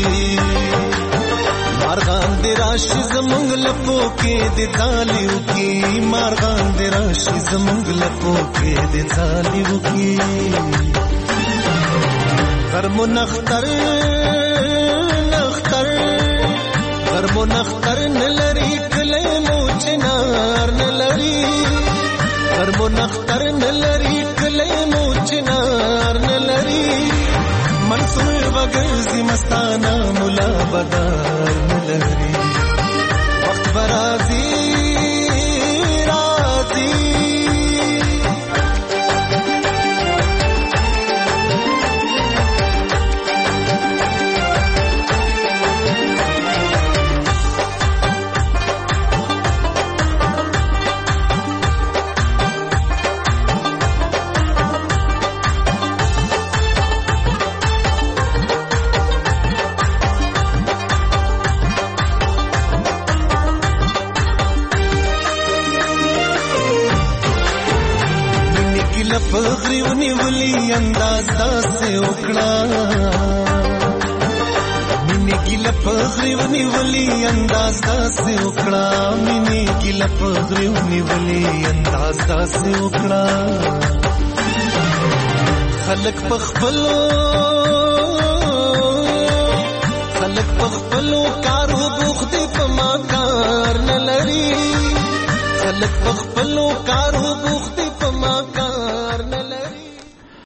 مارغان دې راشي زمونږ لپو کې دې ځالیو کې مارغان دې راشي زمونږ لپو کې دې ځالیو کې غرمو نختر غرمو نختر نلری کلی مو چنار نلری غرمو نختر نلری کلی مو چنار نلری منصور وگرزی مستانا ملا بدار نلری وقت برازی رازی پغری ونیولی انداز داسې وکړه مینې ګیله پغری ونیولی انداز داسې وکړه مینې ګیله پغری ونیولی انداز داسې وکړه خلک پخپلو کارو بوخت په ما کار نه لري خلک پخپلو کارو بوخت په ما کار